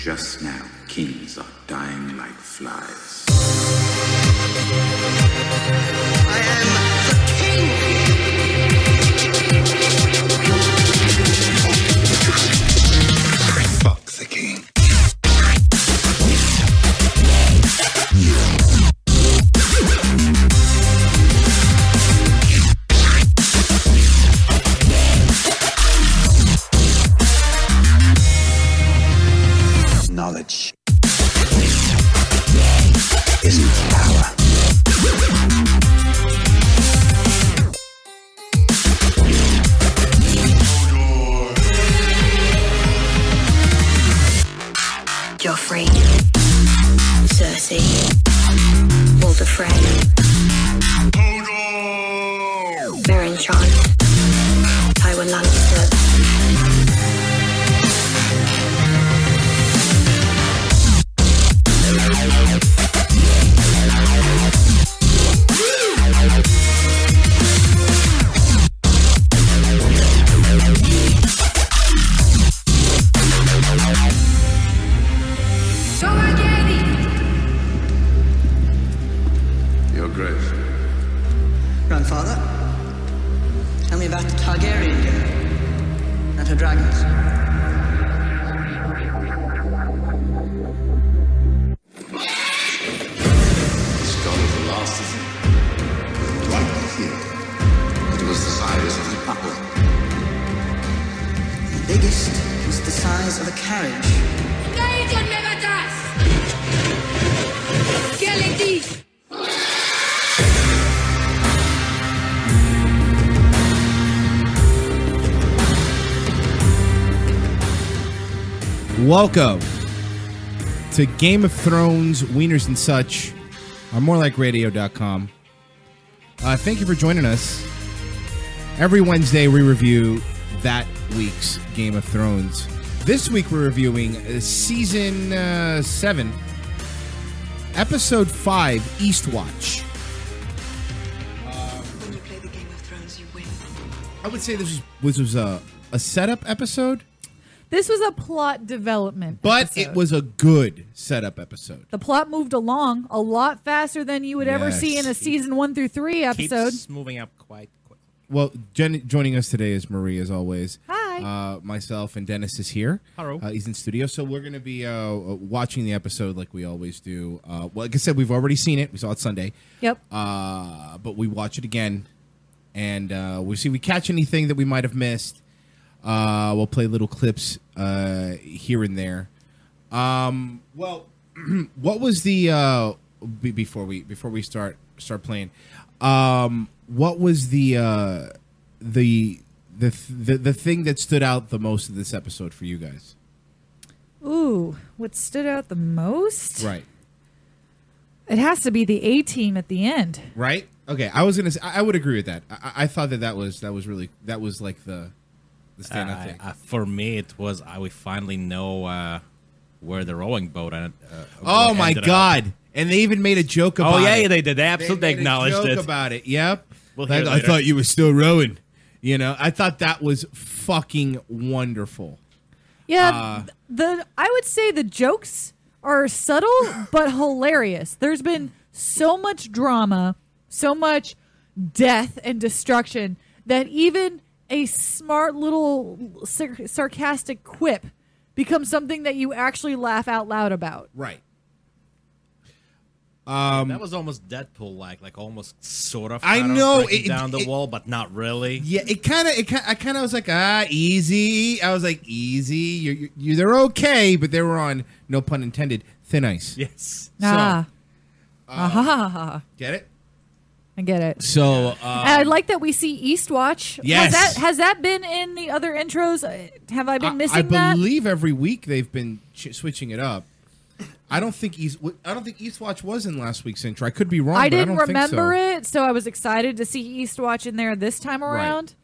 Just now, kings are dying like flies. I am the king! Fuck the king. Knowledge isn't power. Joffrey, Cersei, Walder Frey, Meryn Trant, Tywin Lannister. Your Grace. Grandfather, tell me about the Targaryen girl and her dragons. The skull of the last of them. Right here. It was the size of an apple. The biggest was the size of a carriage. Gaiden never does! Skeleton! Welcome to Game of Thrones, Wieners and Such on MoreLikeRadio.com. Thank you for joining us. Every Wednesday we review that week's Game of Thrones. This week we're reviewing Season 7, Episode 5, Eastwatch. When you play the Game of Thrones, you win. I would say this was a setup episode, This was a plot development but episode. it was a good setup episode. The plot moved along a lot faster than you would ever Yes. see in a season 1 through 3 episode. Keeps moving up quite quick. Well, joining us today is Marie, as always. Hi. Myself and Dennis is here. Hello. He's in studio, so we're going to be watching the episode like we always do. Well, like I said, we've already seen it. We saw it Sunday. Yep. But we watch it again, and we'll see if we catch anything that we might have missed. We'll play little clips here and there. Well, what was the before we start playing? What was the thing that stood out the most of this episode for you guys? Ooh, what stood out the most? Right. It has to be the A-team at the end. Right. Okay. I was gonna say I would agree with that. I thought that was like the standout thing. For me, it was we finally know where the rowing boat. Oh my God! And they even made a joke about it. Oh yeah, they did. They absolutely They made a acknowledged joke it. about it. Yep. We'll Like, hear I later. thought you were still rowing. You know, I thought that was fucking wonderful. Yeah, I would say the jokes are subtle but hilarious. There's been so much drama, so much death and destruction that even a smart little sarcastic quip becomes something that you actually laugh out loud about. Right. That was almost Deadpool-like almost sort of. I kind of know, breaking it- down the it- wall, but not really. Yeah, I kind of was like, easy. I was like, easy. They're okay, but they were on, no pun intended, thin ice. Yes. Get it? I get it. So, And I like that we see Eastwatch. Yes. Has that been in the other intros? Have I been missing I that? believe every week they've been switching it up. I don't think Eastwatch was in last week's intro. I could be wrong. I but didn't don't remember think so. it, so I was excited to see Eastwatch in there this time around.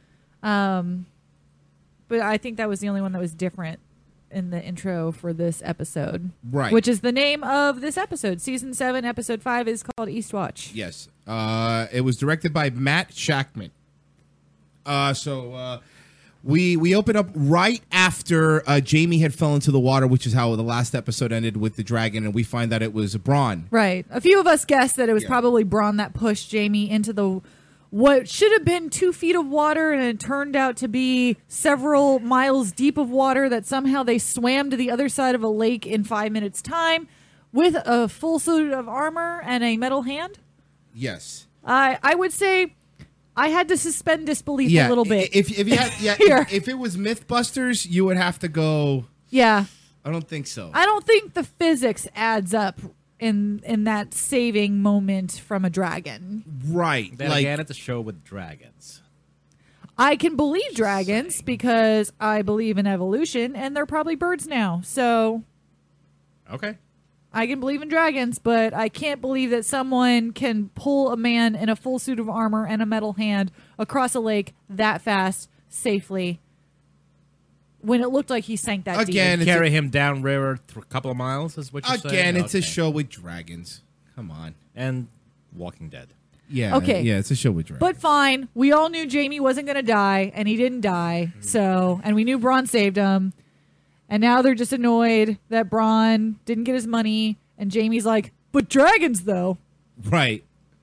But I think that was the only one that was different in the intro for this episode. Right. Which is the name of this episode. Season 7, Episode 5 is called Eastwatch. Yes. It was directed by Matt Shackman. We open up right after Jamie had fell into the water, which is how the last episode ended with the dragon, and we find that it was Bronn. Right. A few of us guessed that it was probably Bronn that pushed Jamie into the what should have been 2 feet of water, and it turned out to be several miles deep of water that somehow they swam to the other side of a lake in 5 minutes' time with a full suit of armor and a metal hand. Yes. I would say I had to suspend disbelief a little bit. If you had, if it was MythBusters, you would have to go. Yeah. I don't think so. I don't think the physics adds up in that saving moment from a dragon. Right. Then again, it's a show with dragons. I can believe dragons because I believe in evolution, and they're probably birds now. So Okay. I can believe in dragons, but I can't believe that someone can pull a man in a full suit of armor and a metal hand across a lake that fast, safely, when it looked like he sank that Again, deep. Carry him down river a couple of miles is what you're saying? Again, it's a Okay. show with dragons. Come on. And Walking Dead. Yeah. Okay. Yeah, it's a show with dragons. But fine, we all knew Jamie wasn't going to die, and he didn't die. So, and we knew Bronn saved him. And now they're just annoyed that Bronn didn't get his money, and Jamie's like, "But dragons, though." Right.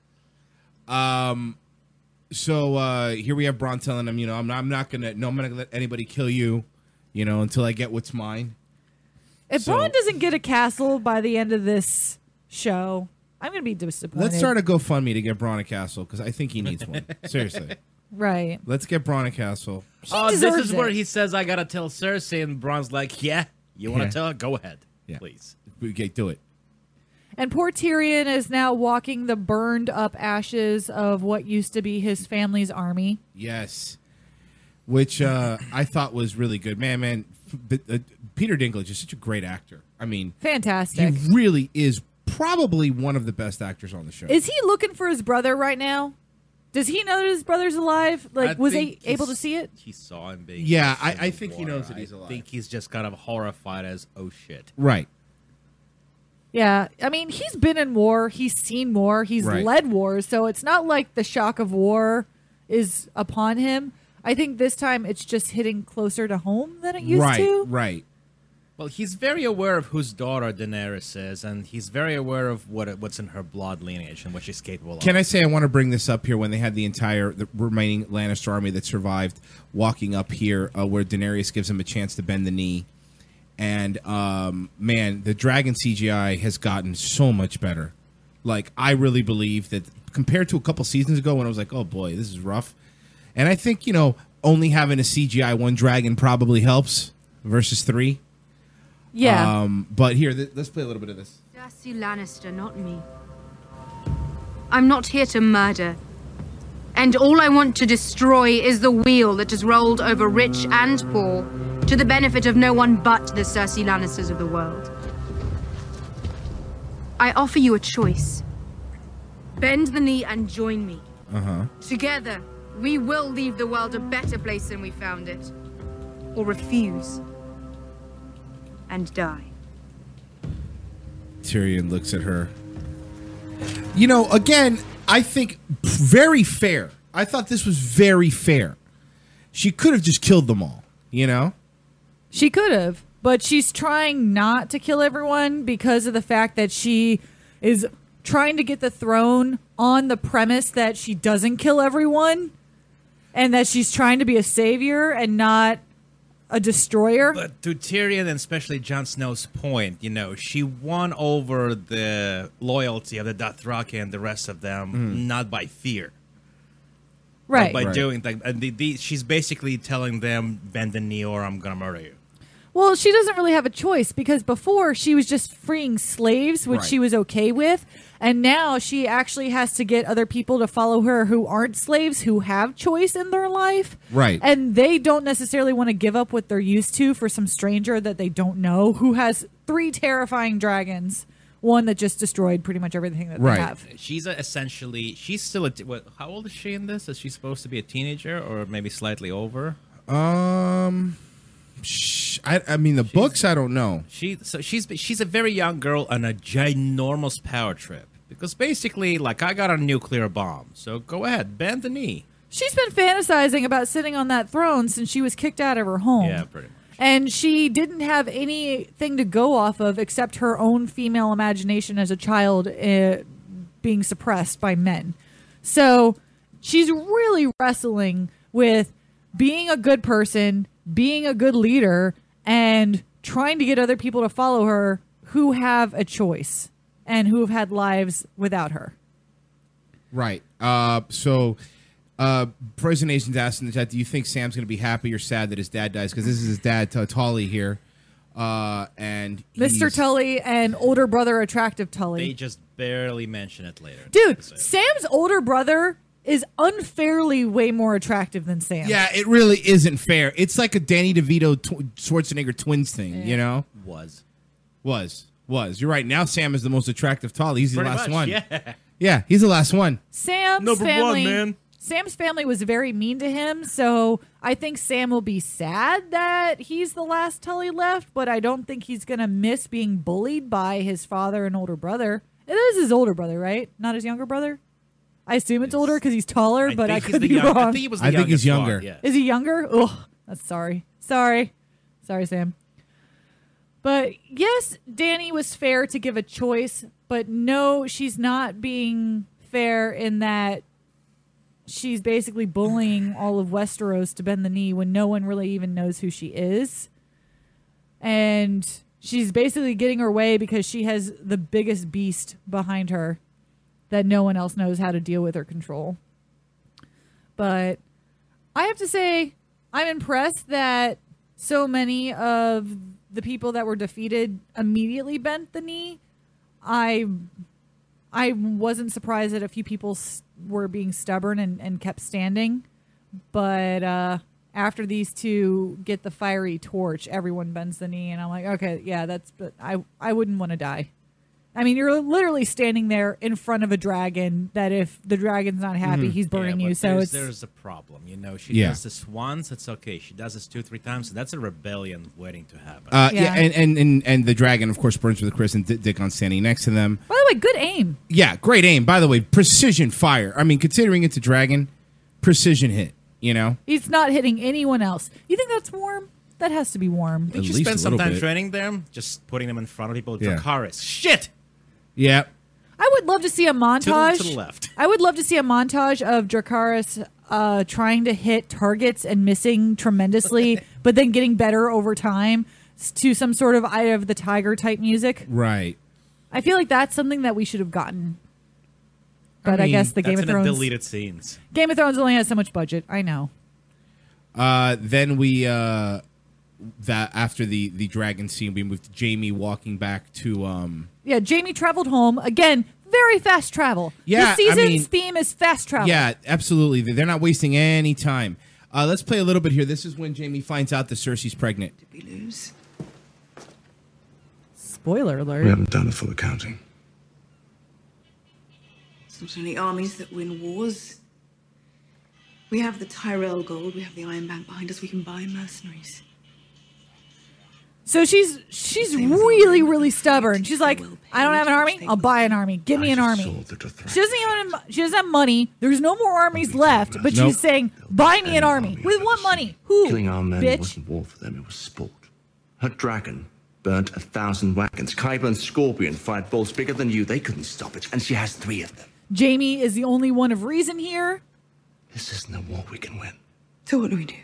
So here we have Bronn telling him, I'm not gonna let anybody kill you, until I get what's mine. If Bronn doesn't get a castle by the end of this show, I'm going to be disappointed. Let's start a GoFundMe to get Bronn a castle because I think he needs one. Seriously. Right. Let's get Bronn a castle. This deserves is where it. he says, I got to tell Cersei, and Bronn's like, yeah, you want to Yeah. tell her? Go ahead, Yeah. please. Okay, do it. And poor Tyrion is now walking the burned up ashes of what used to be his family's army. Yes. Which I thought was really good. Man, Peter Dinklage is such a great actor. I mean, Fantastic. he really is probably one of the best actors on the show. Is he looking for his brother right now? Does he know that his brother's alive? Like, was he able to see it? He saw him being. Yeah, pushed I into think he water. knows that he's alive. I think he's just kind of horrified as, oh shit. Right. Yeah. I mean, he's been in war. He's seen war. He's Right. led wars. So it's not like the shock of war is upon him. I think this time it's just hitting closer to home than it used to. Right. Well, he's very aware of whose daughter Daenerys is, and he's very aware of what's in her blood lineage and what she's capable of. Can I say I want to bring this up here when they had the remaining Lannister army that survived walking up here where Daenerys gives him a chance to bend the knee. And, man, the dragon CGI has gotten so much better. Like, I really believe that compared to a couple seasons ago when I was like, oh, boy, this is rough. And I think, only having a CGI one dragon probably helps versus 3. Yeah. But here, let's play a little bit of this. Cersei Lannister, not me. I'm not here to murder. And all I want to destroy is the wheel that has rolled over rich and poor, to the benefit of no one but the Cersei Lannisters of the world. I offer you a choice. Bend the knee and join me. Together, we will leave the world a better place than we found it. Or refuse. And die. Tyrion looks at her. Again, I think very fair. I thought this was very fair. She could have just killed them all, She could have, but she's trying not to kill everyone because of the fact that she is trying to get the throne on the premise that she doesn't kill everyone and that she's trying to be a savior and not a destroyer. But to Tyrion and especially Jon Snow's point, she won over the loyalty of the Dothraki and the rest of them, not by fear. Right. But by Right. doing things. And she's basically telling them, bend the knee or I'm going to murder you. Well, she doesn't really have a choice because before she was just freeing slaves, which Right. she was okay with. And now she actually has to get other people to follow her who aren't slaves, who have choice in their life. Right. And they don't necessarily want to give up what they're used to for some stranger that they don't know who has 3 terrifying dragons. One that just destroyed pretty much everything that Right. they have. She's she's still how old is she in this? Is she supposed to be a teenager or maybe slightly over? I mean, the books, I don't know. She's a very young girl on a ginormous power trip. Because basically, like, I got a nuclear bomb, so go ahead, bend the knee. She's been fantasizing about sitting on that throne since she was kicked out of her home. Yeah, pretty much. And she didn't have anything to go off of except her own female imagination as a child being suppressed by men. So she's really wrestling with being a good person, being a good leader, and trying to get other people to follow her who have a choice and who have had lives without her. Right. So Frozen Nation's asked in the chat, do you think Sam's going to be happy or sad that his dad dies? Because this is his dad, Tully, here. And Mr. Tully and older brother, attractive Tully. They just barely mention it later. Dude, Sam's older brother is unfairly way more attractive than Sam. Yeah, it really isn't fair. It's like a Danny DeVito Schwarzenegger twins thing, you know? Was. You're right. Now Sam is the most attractive Tully. He's the Pretty last much, one. yeah. Yeah, he's the last one. Sam's Number family, one, man. Sam's family was very mean to him, so I think Sam will be sad that he's the last Tully left, but I don't think he's going to miss being bullied by his father and older brother. It is his older brother, right? Not his younger brother? I assume it's older because he's taller, but I could be wrong. I think he was the I think he's youngest younger. one, yeah. Is he younger? Oh, that's sorry, Sam. But yes, Dany was fair to give a choice, but no, she's not being fair in that she's basically bullying all of Westeros to bend the knee when no one really even knows who she is. And she's basically getting her way because she has the biggest beast behind her that no one else knows how to deal with or control. But I have to say, I'm impressed that so many of the people that were defeated immediately bent the knee. I wasn't surprised that a few people were being stubborn and kept standing. But after these two get the fiery torch, everyone bends the knee. And I'm like, okay, yeah, but I wouldn't want to die. I mean, you're literally standing there in front of a dragon that if the dragon's not happy, he's burning you. So there's a problem. You know, she does this once, it's okay. She does this 2-3 times, so that's a rebellion waiting to happen. And the dragon, of course, burns with Chris and Dickon standing next to them. By the way, good aim. Yeah, great aim. By the way, precision fire. I mean, considering it's a dragon, precision hit, you know? He's not hitting anyone else. You think that's warm? That has to be warm. I think she spent some time training them, just putting them in front of people. Yeah. Dracarys. Shit! Yeah. I would love to see a montage. To the left. I would love to see a montage of Dracarys trying to hit targets and missing tremendously, but then getting better over time to some sort of Eye of the Tiger type music. Right. I feel like that's something that we should have gotten. But I guess the Game of Thrones deleted scenes. Game of Thrones only has so much budget. I know. Then we that after the dragon scene, we moved to Jaime walking back to Yeah, Jaime traveled home again. Very fast travel. Yeah, the season's theme is fast travel. Yeah, absolutely. They're not wasting any time. Let's play a little bit here. This is when Jaime finds out that Cersei's pregnant. Did we lose? Spoiler alert. We haven't done a full accounting. It's not only armies that win wars. We have the Tyrell gold, we have the Iron Bank behind us, we can buy mercenaries. So she's really, really stubborn. She's like, I don't have an army. I'll buy an army. Give me an army. She doesn't have money. There's no more armies left. But she's saying, buy me an army. With what money? Who? Killing our men Bitch. wasn't war for them, it was sport. Her dragon burnt 1,000 wagons. Qyburn Scorpion fired bolts bigger than you. They couldn't stop it, and she has 3 of them. Jaime is the only one of reason here. This isn't a war we can win. So what do we do?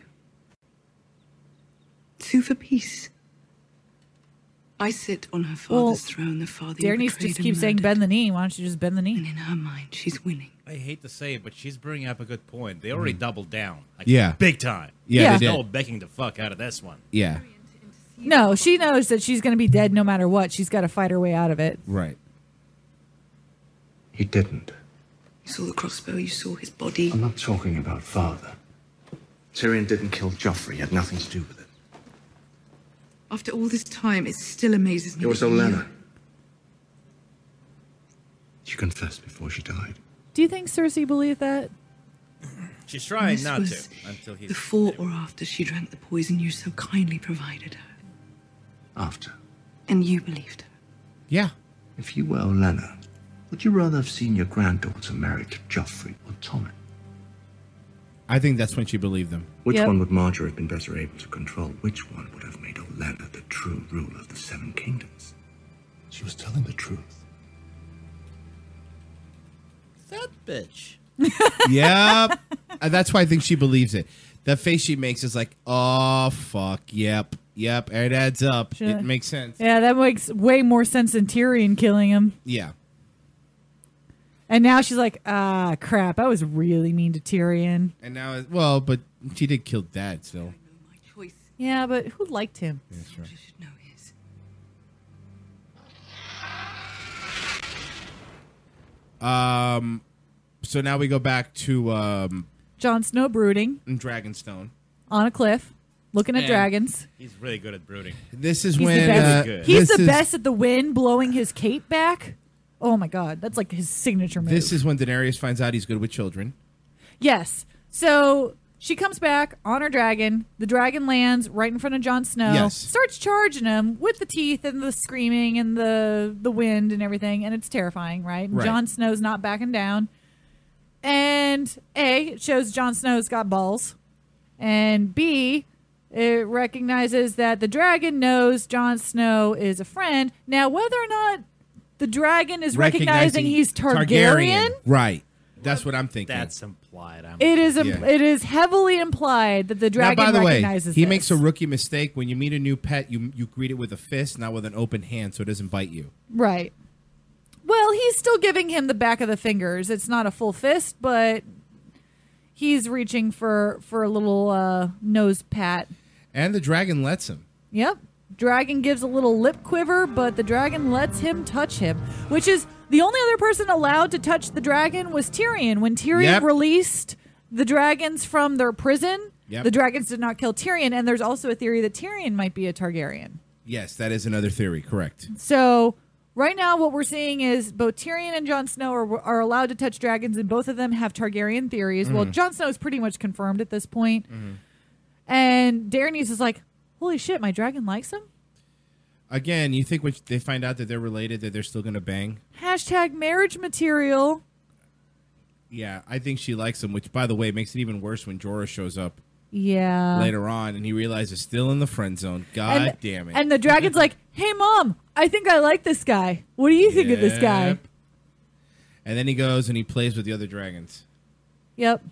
Sue for peace. I sit on her father's throne, the father you Daenerys betrayed just and keeps saying murdered. bend the knee. Why don't you just bend the knee? And in her mind, she's winning. I hate to say it, but she's bringing up a good point. They already doubled down. Like, Yeah. Big time. Yeah, they There's no did. begging the fuck out of this one. Yeah. No, she knows that she's going to be dead no matter what. She's got to fight her way out of it. Right. He didn't. You saw the crossbow, you saw his body. I'm not talking about father. Tyrion didn't kill Joffrey. He had nothing to do with it. After all this time, it still amazes me. It was that you- Olenna. She confessed before she died. Do you think Cersei believed that? She's trying This not to was until he's Before or after she drank the poison you so kindly provided her. After. And you believed her. Yeah. If you were Olenna, would you rather have seen your granddaughter married to Joffrey or Tommen? I think that's when she believed them. Which Yep. one would Marjorie have been better able to control? Which one would have made Olenna the true ruler of the Seven Kingdoms? She was telling the truth. That bitch. Yep. That's why I think she believes it. The face she makes is like, oh, fuck. Yep. It adds up. Sure. It makes sense. Yeah, that makes way more sense than Tyrion killing him. Yeah. And now she's like, ah, crap. I was really mean to Tyrion. And now, well, but she did kill Dad still. My choice. Yeah, but who liked him? That's right. You should know his. So now we go back to Jon Snow brooding Dragonstone. on a cliff, looking at And- dragons. He's really good at brooding. This is He's when the best. good. He's this the is- best at the wind, blowing his cape back. Oh my god, that's like his signature move. This is when Daenerys finds out he's good with children. Yes. So she comes back on her dragon. The dragon lands right in front of Jon Snow. Yes. Starts charging him with the teeth and the screaming and the wind and everything, and it's terrifying, right? And Right. Jon Snow's not backing down. And A, it shows Jon Snow's got balls. And B, it recognizes that the dragon knows Jon Snow is a friend. Now, whether or not the dragon is recognizing he's Targaryen. Right. That's what I'm thinking. That's implied. It is Yeah. it is heavily implied that the Now, dragon by the way, recognizes he this. makes a rookie mistake. When you meet a new pet, you greet it with a fist, not with an open hand, so it doesn't bite you. Right. Well, he's still giving him the back of the fingers. It's not a full fist, but he's reaching for a little nose pat. And the dragon lets him. Yep. Dragon gives a little lip quiver, but the dragon lets him touch him, which is the only other person allowed to touch the dragon was Tyrion. When Tyrion Yep. released the dragons from their prison, Yep. the dragons did not kill Tyrion, and there's also a theory that Tyrion might be a Targaryen. Yes, that is another theory. Correct. So right now what we're seeing is both Tyrion and Jon Snow are allowed to touch dragons, and both of them have Targaryen theories. Well, Jon Snow is pretty much confirmed at this point. And Daenerys is like, holy shit, my dragon likes him? Again, you think when they find out that they're related, that they're still going to bang? Hashtag marriage material. Yeah, I think she likes him, which, by the way, makes it even worse when Jorah shows up Yeah. later on and he realizes still in the friend zone. God And- damn it. And the dragon's like, hey, Mom, I think I like this guy. What do you think of this guy? Yep. And then he goes and he plays with the other dragons. Yep.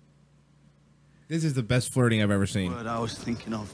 This is the best flirting I've ever seen. Word I was thinking of,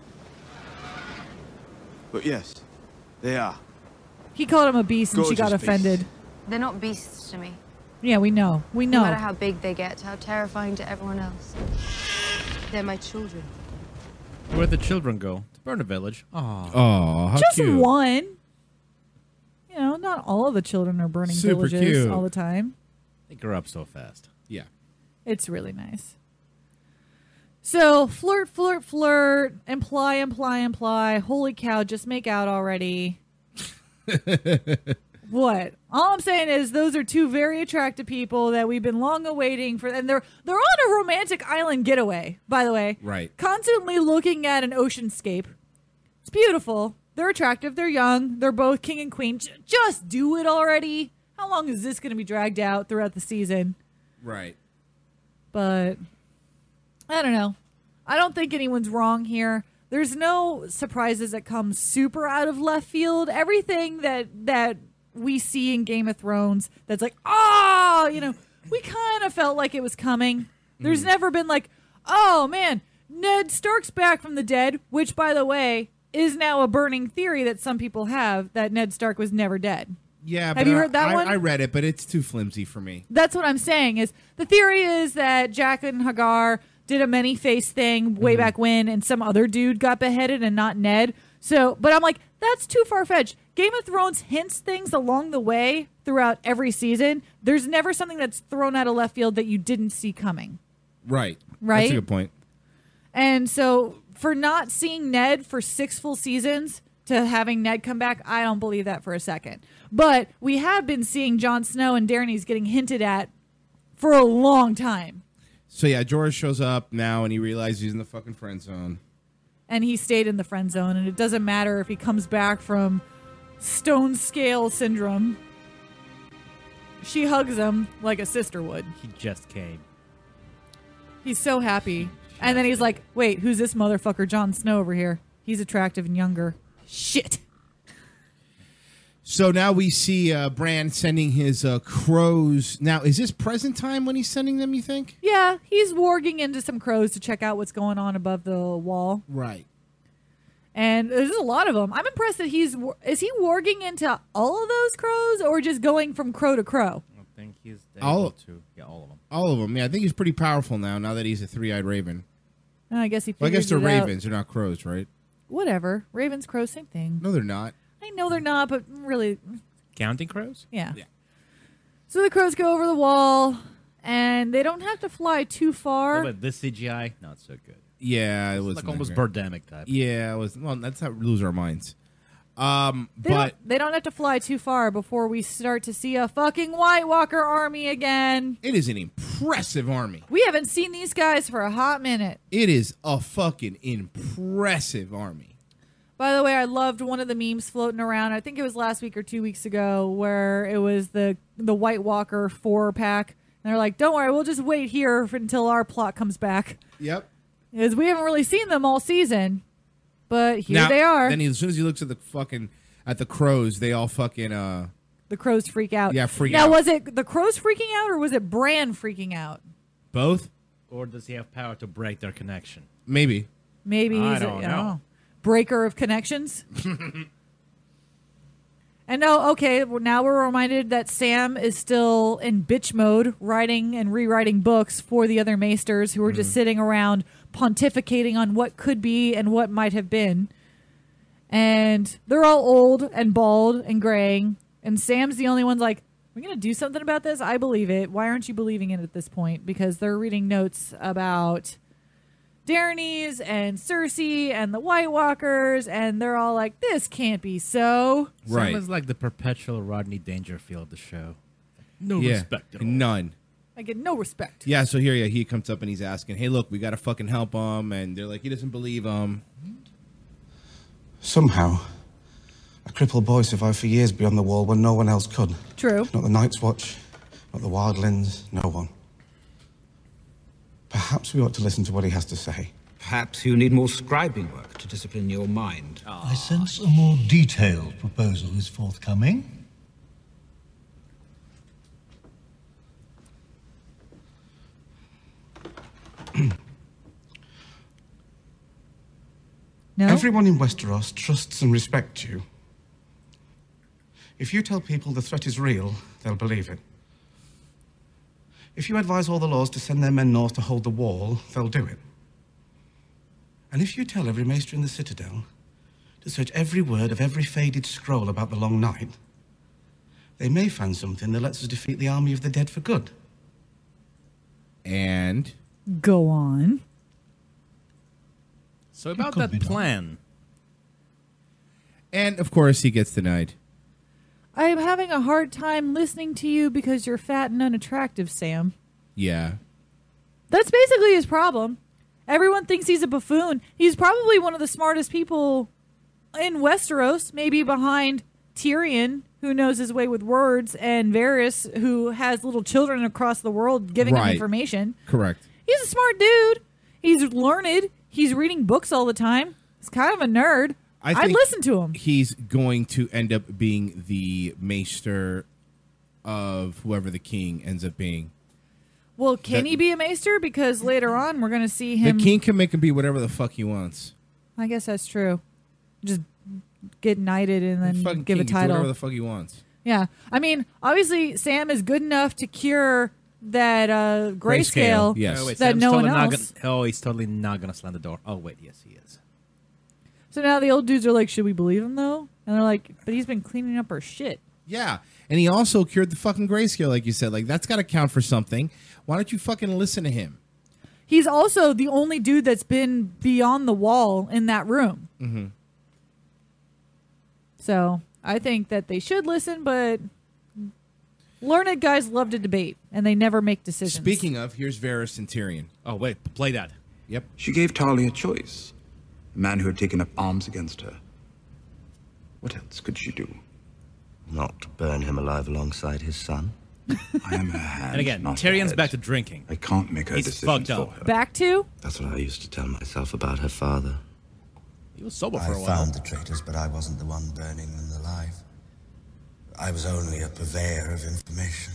but yes, they are. He called him a beast and she Gorgeous got beast. offended. They're not beasts to me. Yeah, we know. We No know. matter how big they get, how terrifying to everyone else. They're my children. Where'd the children go? To burn a village. Aw. Oh, how Just cute. one. You know, not all of the children are burning Super villages cute. all the time. They grew up so fast. Yeah. It's really nice. So flirt, flirt, flirt, imply, imply, imply. Holy cow, just make out already. What? All I'm saying is those are two very attractive people that we've been long awaiting for, and they're on a romantic island getaway, by the way. Right. Constantly looking at an oceanscape. It's beautiful. They're attractive. They're young. They're both king and queen. Just do it already. How long is this going to be dragged out throughout the season? Right. But I don't know. I don't think anyone's wrong here. There's no surprises that come super out of left field. Everything that we see in Game of Thrones that's like, oh, you know, we kind of felt like it was coming. There's never been like, oh man, Ned Stark's back from the dead, which by the way is now a burning theory that some people have, that Ned Stark was never dead. Yeah, Have but you heard that one? I read it, but it's too flimsy for me. That's what I'm saying. Is the theory is that Jack and Hagar did a many-face thing way back when, and some other dude got beheaded and not Ned. So, but I'm like, that's too far-fetched. Game of Thrones hints things along the way throughout every season. There's never something that's thrown out of left field that you didn't see coming. Right. Right? That's a good point. And so for not seeing Ned for 6 full seasons to having Ned come back, I don't believe that for a second. But we have been seeing Jon Snow and Daenerys getting hinted at for a long time. So yeah, Jorah shows up now and he realizes he's in the fucking friend zone. And he stayed in the friend zone, and it doesn't matter if he comes back from stone scale syndrome. She hugs him like a sister would. He just came. He's so happy. And then he's like, wait, who's this motherfucker Jon Snow over here? He's attractive and younger. Shit. So now we see Bran sending his crows. Now, is this present time when he's sending them, you think? Yeah, he's warging into some crows to check out what's going on above the wall. Right. And there's a lot of them. I'm impressed that is he warging into all of those crows or just going from crow to crow? I think he's All- able to. Yeah, all of them. All of them. Yeah, I think he's pretty powerful now that he's a three-eyed raven. I guess he Well, I figures guess they're it out. ravens. They're not crows, right? Whatever. Ravens, crows, same thing. No, they're not. I know they're not, but really, Counting crows? yeah. So the crows go over the wall, and they don't have to fly too far. But this CGI, not so good. Yeah, it was Like almost great. Birdemic type. Yeah, it was. Well, that's not lose our minds. They don't have to fly too far before we start to see a fucking White Walker army again. It is an impressive army. We haven't seen these guys for a hot minute. It is a fucking impressive army. By the way, I loved one of the memes floating around. I think it was last week or 2 weeks ago, where it was the White Walker 4-pack. And they're like, don't worry, we'll just wait here until our plot comes back. Yep. Because we haven't really seen them all season. But here Now, they are. Then as soon as he looks at the crows, they all fucking The crows freak out. Yeah, freak now, out. was it the crows freaking out or was it Bran freaking out? both. Or does he have power to break their connection? Maybe. Maybe I he's don't know. Breaker of connections. And now we're reminded that Sam is still in bitch mode, writing and rewriting books for the other maesters who are just sitting around pontificating on what could be and what might have been. And they're all old and bald and graying. And Sam's the only one's like, we're going to do something about this? I believe it. Why aren't you believing it at this point? Because they're reading notes about Daenerys and Cersei and the White Walkers, and they're all like, this can't be so. Right. Sam is like the perpetual Rodney Dangerfield of the show. No Yeah. respect at all. None. I get no respect. Yeah, so here he comes up and he's asking, hey, look, we got to fucking help him. And they're like, he doesn't believe him. Somehow, a crippled boy survived for years beyond the wall when no one else could. True. Not the Night's Watch, not the Wildlings, no one. Perhaps we ought to listen to what he has to say. Perhaps you need more scribing work to discipline your mind. I sense a more detailed proposal is forthcoming. No? Everyone in Westeros trusts and respects you. If you tell people the threat is real, they'll believe it. If you advise all the Lords to send their men north to hold the wall, they'll do it. And if you tell every maester in the Citadel to search every word of every faded scroll about the Long Night, they may find something that lets us defeat the army of the dead for good. And? Go on. So about that plan. And, of course, he gets denied. I am having a hard time listening to you because you're fat and unattractive, Sam. Yeah. That's basically his problem. Everyone thinks he's a buffoon. He's probably one of the smartest people in Westeros, maybe behind Tyrion, who knows his way with words, and Varys, who has little children across the world giving him Right. information. Correct. He's a smart dude. He's learned. He's reading books all the time. He's kind of a nerd. I'd listen to him. He's going to end up being the maester of whoever the king ends up being. Well, can he be a maester? Because later on, we're going to see The him. king can make him be whatever the fuck he wants. I guess that's true. Just get knighted and The then fucking give king a can do whatever title. the fuck he wants. Yeah. I mean, obviously, Sam is good enough to cure that grayscale Yes. Oh, wait, that Sam's no one totally not else. he's totally not going to slam the door. Oh, wait, yes, he is. So now the old dudes are like, should we believe him, though? And they're like, but he's been cleaning up our shit. Yeah. And he also cured the fucking grayscale, like you said. Like, that's got to count for something. Why don't you fucking listen to him? He's also the only dude that's been beyond the wall in that room. Mm-hmm. So I think that they should listen, but learned guys love to debate, and they never make decisions. Speaking of, here's Varys and Tyrion. Oh, wait, play that. Yep. She gave Tarly a choice. A man who had taken up arms against her. What else could she do? Not burn him alive alongside his son? I am her hand. And again, not her Tyrion's head. back to drinking. I can't make her He's decisions fucked up. for her. Back to? That's what I used to tell myself about her father. He was sober for I a while. found the traitors, but I wasn't the one burning them alive. I was only a purveyor of information.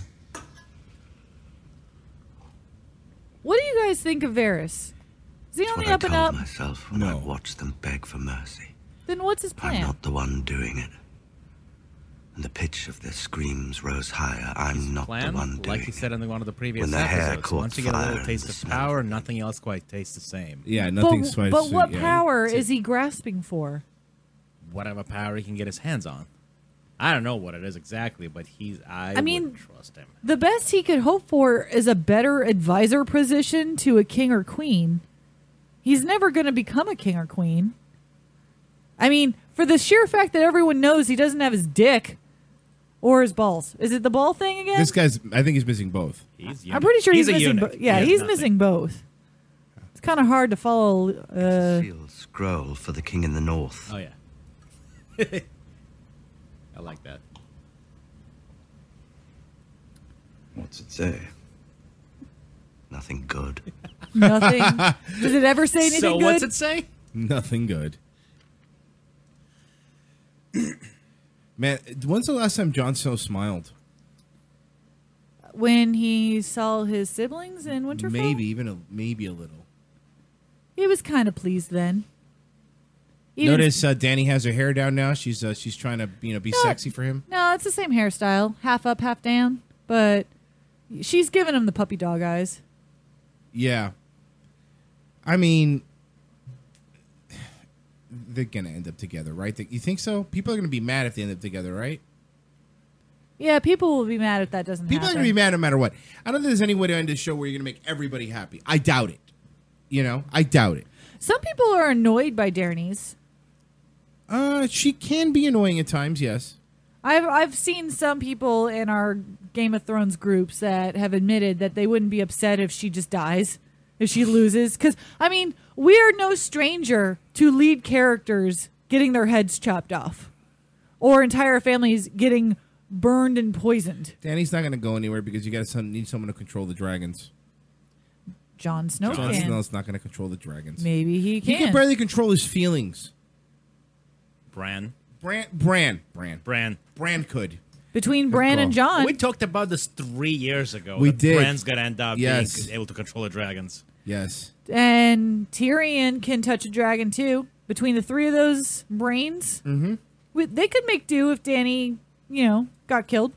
What do you guys think of Varys? Is he on What the I up and told up? myself when I watched them beg for mercy. Then what's his I'm plan? not the one doing it. And the pitch of their screams rose higher. I'm not the Plan, one doing like he said in one of the previous When the hair episodes, caught once you get a fire little and taste the of smell power, nothing else quite tastes the same. Yeah, nothing's quite. But what yeah. power is he grasping for? Whatever power he can get his hands on. I don't know what it is exactly, but I mean, wouldn't trust him. The best he could hope for is a better advisor position to a king or queen. He's never going to become a king or queen. I mean, for the sheer fact that everyone knows he doesn't have his dick or his balls. Is it the ball thing again? This guy's. I think he's missing both. I'm pretty sure he's a missing. eunuch. Yeah, He he's has nothing. missing both. It's kind of hard to follow. Sealed scroll for the king in the north. Oh, yeah. I like that. What's it say? Nothing good. Nothing. Does it ever say anything So good? what's it say? Nothing good. Man, when's the last time Jon Snow smiled? When he saw his siblings in Winterfell? Maybe a little. He was kind of pleased then. Notice Dany has her hair down now. She's trying to be sexy for him. No, it's the same hairstyle. Half up, half down. But she's giving him the puppy dog eyes. Yeah. I mean, they're going to end up together, right? You think so? People are going to be mad if they end up together, right? Yeah, people will be mad if that doesn't People are happen. going to be mad no matter what. I don't think there's any way to end this show where you're going to make everybody happy. I doubt it. I doubt it. Some people are annoyed by Daenerys. She can be annoying at times, yes. I've seen some people in our Game of Thrones groups that have admitted that they wouldn't be upset if she just dies, if she loses. Because, I mean, we are no stranger to lead characters getting their heads chopped off or entire families getting burned and poisoned. Dany's not going to go anywhere because you need someone to control the dragons. Jon Snow Jon can. Snow's not going to control the dragons. Maybe he can. He can barely control his feelings. Bran could. Between Bran and Jon. We talked about this 3 years ago. We that did. Bran's going to end up Yes. being able to control the dragons. Yes. And Tyrion can touch a dragon too. Between the three of those brains, they could make do if Dany, got killed.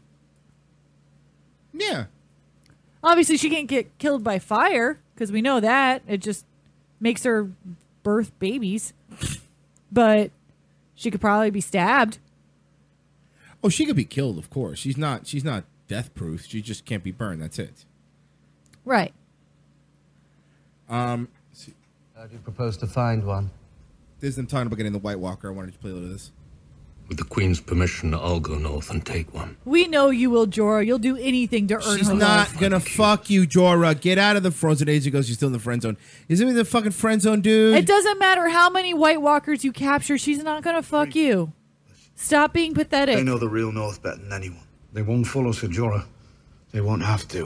Yeah. Obviously, she can't get killed by fire because we know that it just makes her birth babies. But she could probably be stabbed. Oh, she could be killed, of course. She's not death proof. She just can't be burned. That's it. Right. How do you propose to find one? There's them talking about getting the White Walker. I wanted to play a little of this. With the Queen's permission, I'll go north and take one. We know you will, Jorah. You'll do anything to earn She's her not love. gonna fuck you, Jorah. Get out of the frozen age ago. She's still in the friend zone. Isn't it the fucking friend zone, dude? It doesn't matter how many White Walkers you capture. She's not going to fuck you. Stop being pathetic. They know the real North better than anyone. They won't follow Ser Jorah. They won't have to.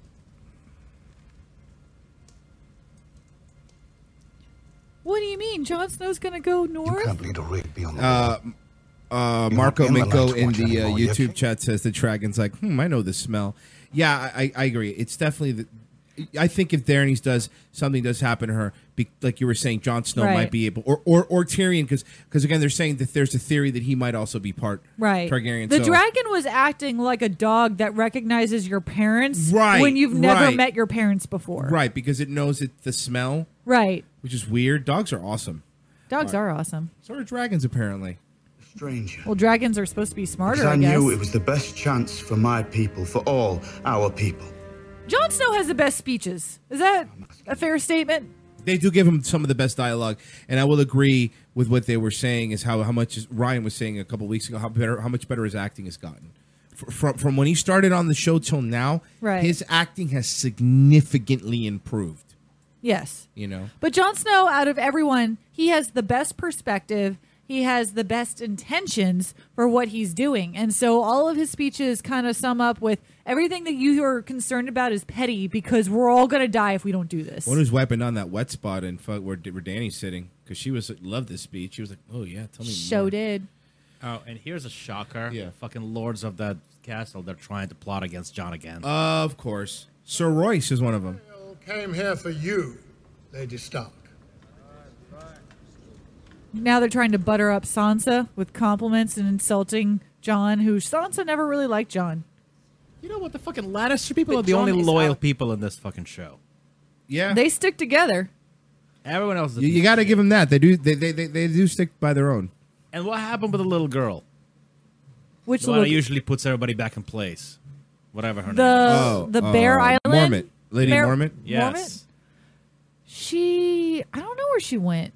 What do you mean? Jon Snow's going to go north? Can't lead a raid beyond the wall. Marco You're not Minko allowed to in watch the anymore, yet. YouTube chat says the dragon's like, I know the smell. Yeah, I agree. It's definitely I think if Daenerys something does happen to her, like you were saying, Jon Snow Right. might be able, or Tyrion, because again they're saying that there's a theory that he might also be part Right. Targaryen. The so, dragon was acting like a dog that recognizes your parents Right, when you've never right. met your parents before. right, because it knows the smell, Right. which is weird. Dogs are awesome. Dogs are awesome. So are dragons, apparently. Stranger. Well, dragons are supposed to be smarter, Because I I guess. knew it was the best chance for my people, for all our people. Jon Snow has the best speeches. Is that a fair statement? They do give him some of the best dialogue, and I will agree with what they were saying. Is how much Ryan was saying a couple weeks ago. How much better his acting has gotten from when he started on the show till now. Right. His acting has significantly improved. Yes. You know. But Jon Snow, out of everyone, he has the best perspective. he has the best intentions for what he's doing. And so all of his speeches kind of sum up with everything that you are concerned about is petty because we're all going to die if we don't do this. One who's wiping on that wet spot and where Danny's sitting because she loved this speech. She was like, "Oh yeah, tell me Show more." did. Oh, and here's a shocker. Yeah. Fucking lords of that castle, they're trying to plot against Jon again. Of course. Sir Royce is one of them. Came here for you, Lady Stark. Now they're trying to butter up Sansa with compliments and insulting Jon, who Sansa never really liked Jon. You know what? The fucking Lannister people But are the Jon only is loyal out. people in this fucking show. Yeah. They stick together. Everyone else is a You piece got of to shit. give them that. They do stick by their own. And what happened with the little girl? Which the one little that usually puts everybody back in place. Whatever her name the Bear Island? Mormont. Lady Bear- Mormont? Yes. She, I don't know where she went.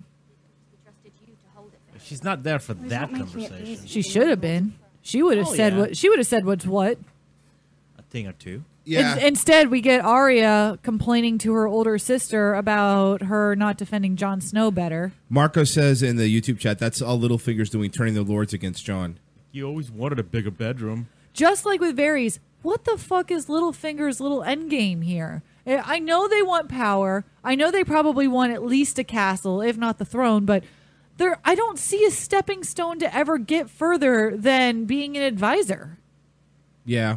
She's not there for that conversation. She should have been. She would have Oh, said yeah. what. She would have said what's what. A thing or two. Instead, we get Arya complaining to her older sister about her not defending Jon Snow better. Marco says in the YouTube chat, that's all Littlefinger's doing, turning the lords against Jon. You always wanted a bigger bedroom. Just like with Varys, what the fuck is Littlefinger's little endgame here? I know they want power. I know they probably want at least a castle, if not the throne, but I don't see a stepping stone to ever get further than being an advisor. Yeah.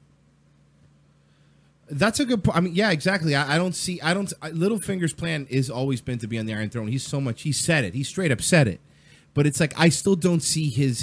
That's a good point. I mean, yeah, exactly. Littlefinger's plan is always been to be on the Iron Throne. He said it. He straight up said it. But it's like, I still don't see his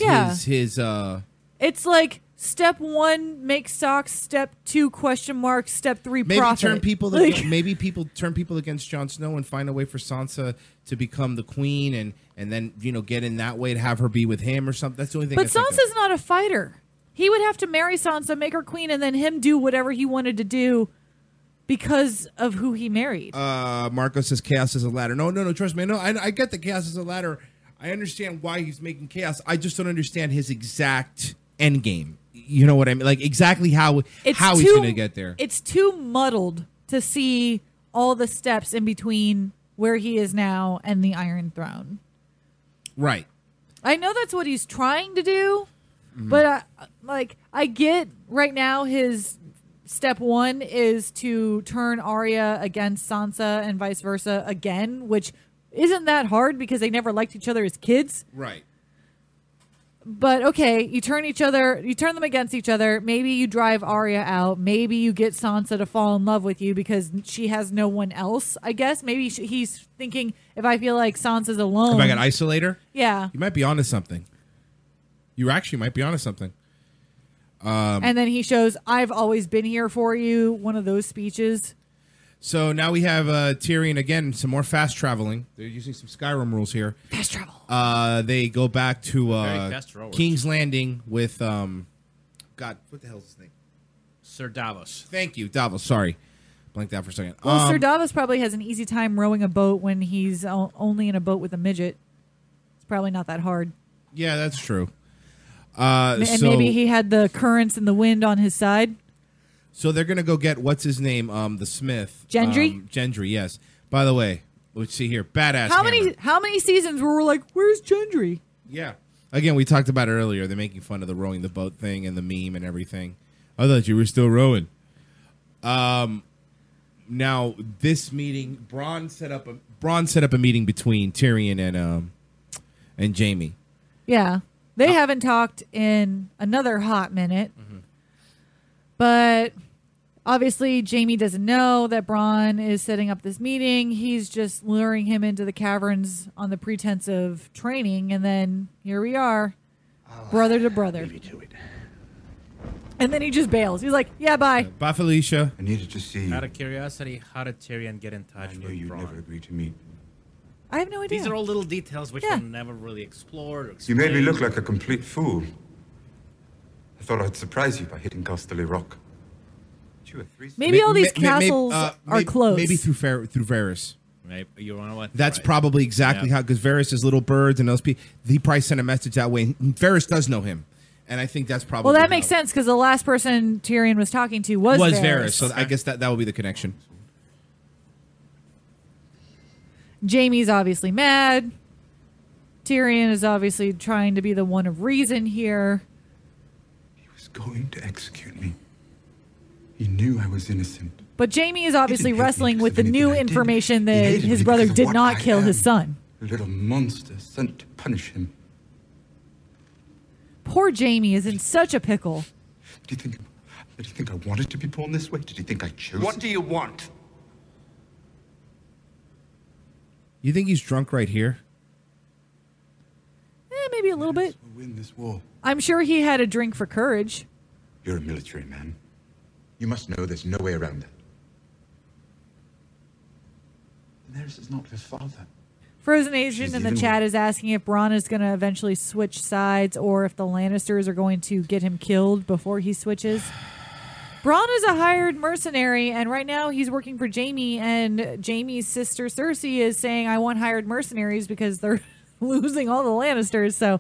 It's like step 1, make socks. Step 2, question mark. Step 3, maybe profit. turn people Like- maybe people turn people against Jon Snow and find a way for Sansa to become the queen and then get in that way to have her be with him or something. That's the only thing. But I think of. Sansa's not a fighter. He would have to marry Sansa, make her queen, and then him do whatever he wanted to do because of who he married. Marco says chaos is a ladder. No, trust me. No, I get the chaos is a ladder. I understand why he's making chaos. I just don't understand his exact end game. You know what I mean? Like exactly how he's going to get there. It's too muddled to see all the steps in between where he is now and the Iron Throne. Right. I know that's what he's trying to do, Mm-hmm. but I get right now his step 1 is to turn Arya against Sansa and vice versa again, which isn't that hard because they never liked each other as kids. Right. But okay, you turn them against each other. Maybe you drive Arya out. Maybe you get Sansa to fall in love with you because she has no one else. I guess maybe he's thinking, if I feel like Sansa's alone, If I got isolator, yeah. you might be onto something. You actually might be onto something. And then he shows, "I've always been here for you." One of those speeches. So now we have Tyrion again. Some more fast traveling. They're using some Skyrim rules here. Fast travel. They go back to Very fast rowers. King's Landing with God. What the hell's his name? Sir Davos. Thank you, Davos. Sorry, blanked out for a second. Well, Sir Davos probably has an easy time rowing a boat when he's only in a boat with a midget. It's probably not that hard. Yeah, that's true. And maybe he had the currents and the wind on his side. So they're gonna go get what's his name? The Smith. Gendry? Gendry. Yes. By the way, let's see here. Badass. How hammer. many seasons where we're like, "Where's Gendry?" Yeah. Again, we talked about it earlier. They're making fun of the rowing the boat thing and the meme and everything. I thought you were still rowing. Now this meeting, Bronn set up a meeting between Tyrion and Jaime. Yeah, they haven't talked in another hot minute. But obviously, Jaime doesn't know that Bronn is setting up this meeting. He's just luring him into the caverns on the pretense of training, and then here we are, brother to brother. And then he just bails. He's like, "Yeah, bye." Bye, Felicia. I needed to see you. Out of curiosity, how did Tyrion get in touch with you'd Bronn? never agree to meet. I have no idea. These are all little details which Yeah. were never really explored or You explained. made me look like a complete fool. I thought I'd surprise you by hitting Casterly Rock. You were three- Maybe all these castles are close. Maybe through Varys. Maybe, you know what? That's Right. probably exactly Yeah. how, because Varys is little birds and those people. He probably sent a message that way. Varys does know him, and I think that's probably Well, that makes sense because the last person Tyrion was talking to was Varys. So I guess that will be the connection. Jaime's obviously mad. Tyrion is obviously trying to be the one of reason here. He was going to execute me. He knew I was innocent. But Jaime is obviously wrestling with the new information that his brother did not kill his son. A little monster sent to punish him. Poor Jaime is in such a pickle. Did he think I wanted to be born this way? Did he think I chose What it? do you want? You think he's drunk right here? Maybe a little bit. We'll win this war. I'm sure he had a drink for courage. You're a military man. You must know there's no way around that. Daenerys is not his father. Frozen Asian in the chat is asking if Bronn is going to eventually switch sides or if the Lannisters are going to get him killed before he switches. Bronn is a hired mercenary, and right now he's working for Jaime, and Jaime's sister Cersei is saying, I want hired mercenaries because they're losing all the Lannisters. So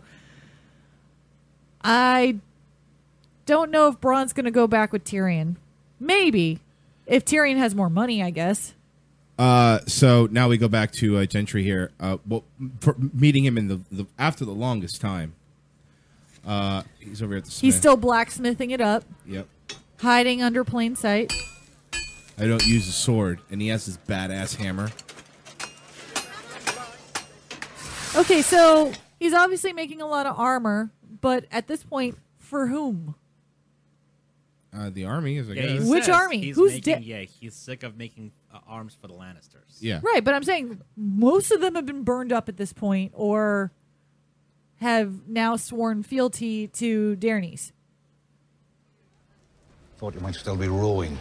I don't know if Bronn's going to go back with Tyrion. Maybe. If Tyrion has more money, I guess. So now we go back to Gendry here. For meeting him in the after the longest time. He's over here at the smith. He's still blacksmithing it up. Yep. Hiding under plain sight. I don't use a sword, and he has his badass hammer. Okay, so he's obviously making a lot of armor, but at this point, for whom? The army is, I guess. He Which says army? He's Who's making, dead? Yeah, he's sick of making arms for the Lannisters. Yeah. Right, but I'm saying most of them have been burned up at this point or have now sworn fealty to Daenerys. Thought you might still be rowing.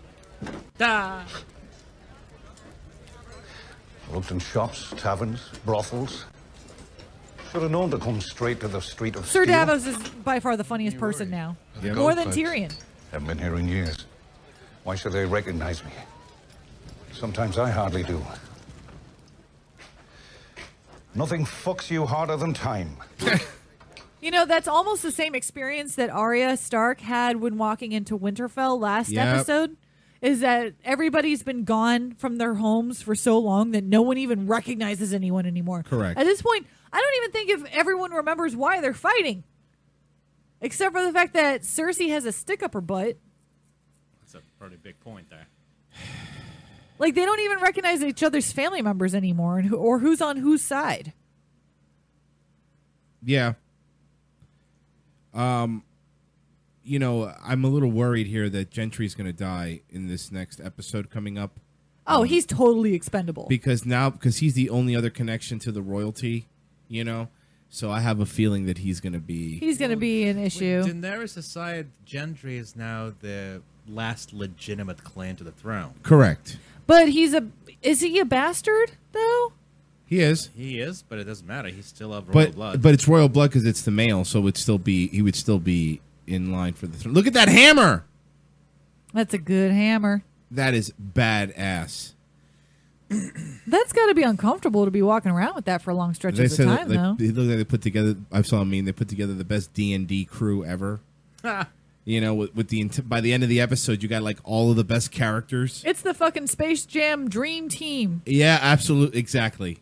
Looked in shops, taverns, brothels. Should have known to come straight to the street of Sir Steel. Davos is by far the funniest person now. Yeah. More than Gold Tyrion. Haven't been here in years. Why should they recognize me? Sometimes I hardly do. Nothing fucks you harder than time. You know, that's almost the same experience that Arya Stark had when walking into Winterfell last episode. Is that everybody's been gone from their homes for so long that no one even recognizes anyone anymore. Correct. At this point, I don't even think if everyone remembers why they're fighting. Except for the fact that Cersei has a stick up her butt. That's a pretty big point there. Like, they don't even recognize each other's family members anymore and or who's on whose side. Yeah. You know, I'm a little worried here that Gentry's going to die in this next episode coming up. Oh, he's totally expendable. Because he's the only other connection to the royalty, you know? So I have a feeling that he's going to be... He's going to be an issue. With Daenerys aside, Gendry is now the last legitimate claim to the throne. Correct. But is he a bastard, though? He is. He is, but it doesn't matter. He's still of royal blood. But it's royal blood because it's the male, so he would still be in line for the throne. Look at that hammer! That's a good hammer. That is badass. That's got to be uncomfortable to be walking around with that for long stretches of time, though. It looks like they put together. I saw a meme. They put together the best D&D crew ever. You know, by the end of the episode, you got like all of the best characters. It's the fucking Space Jam dream team. Yeah, absolutely, exactly.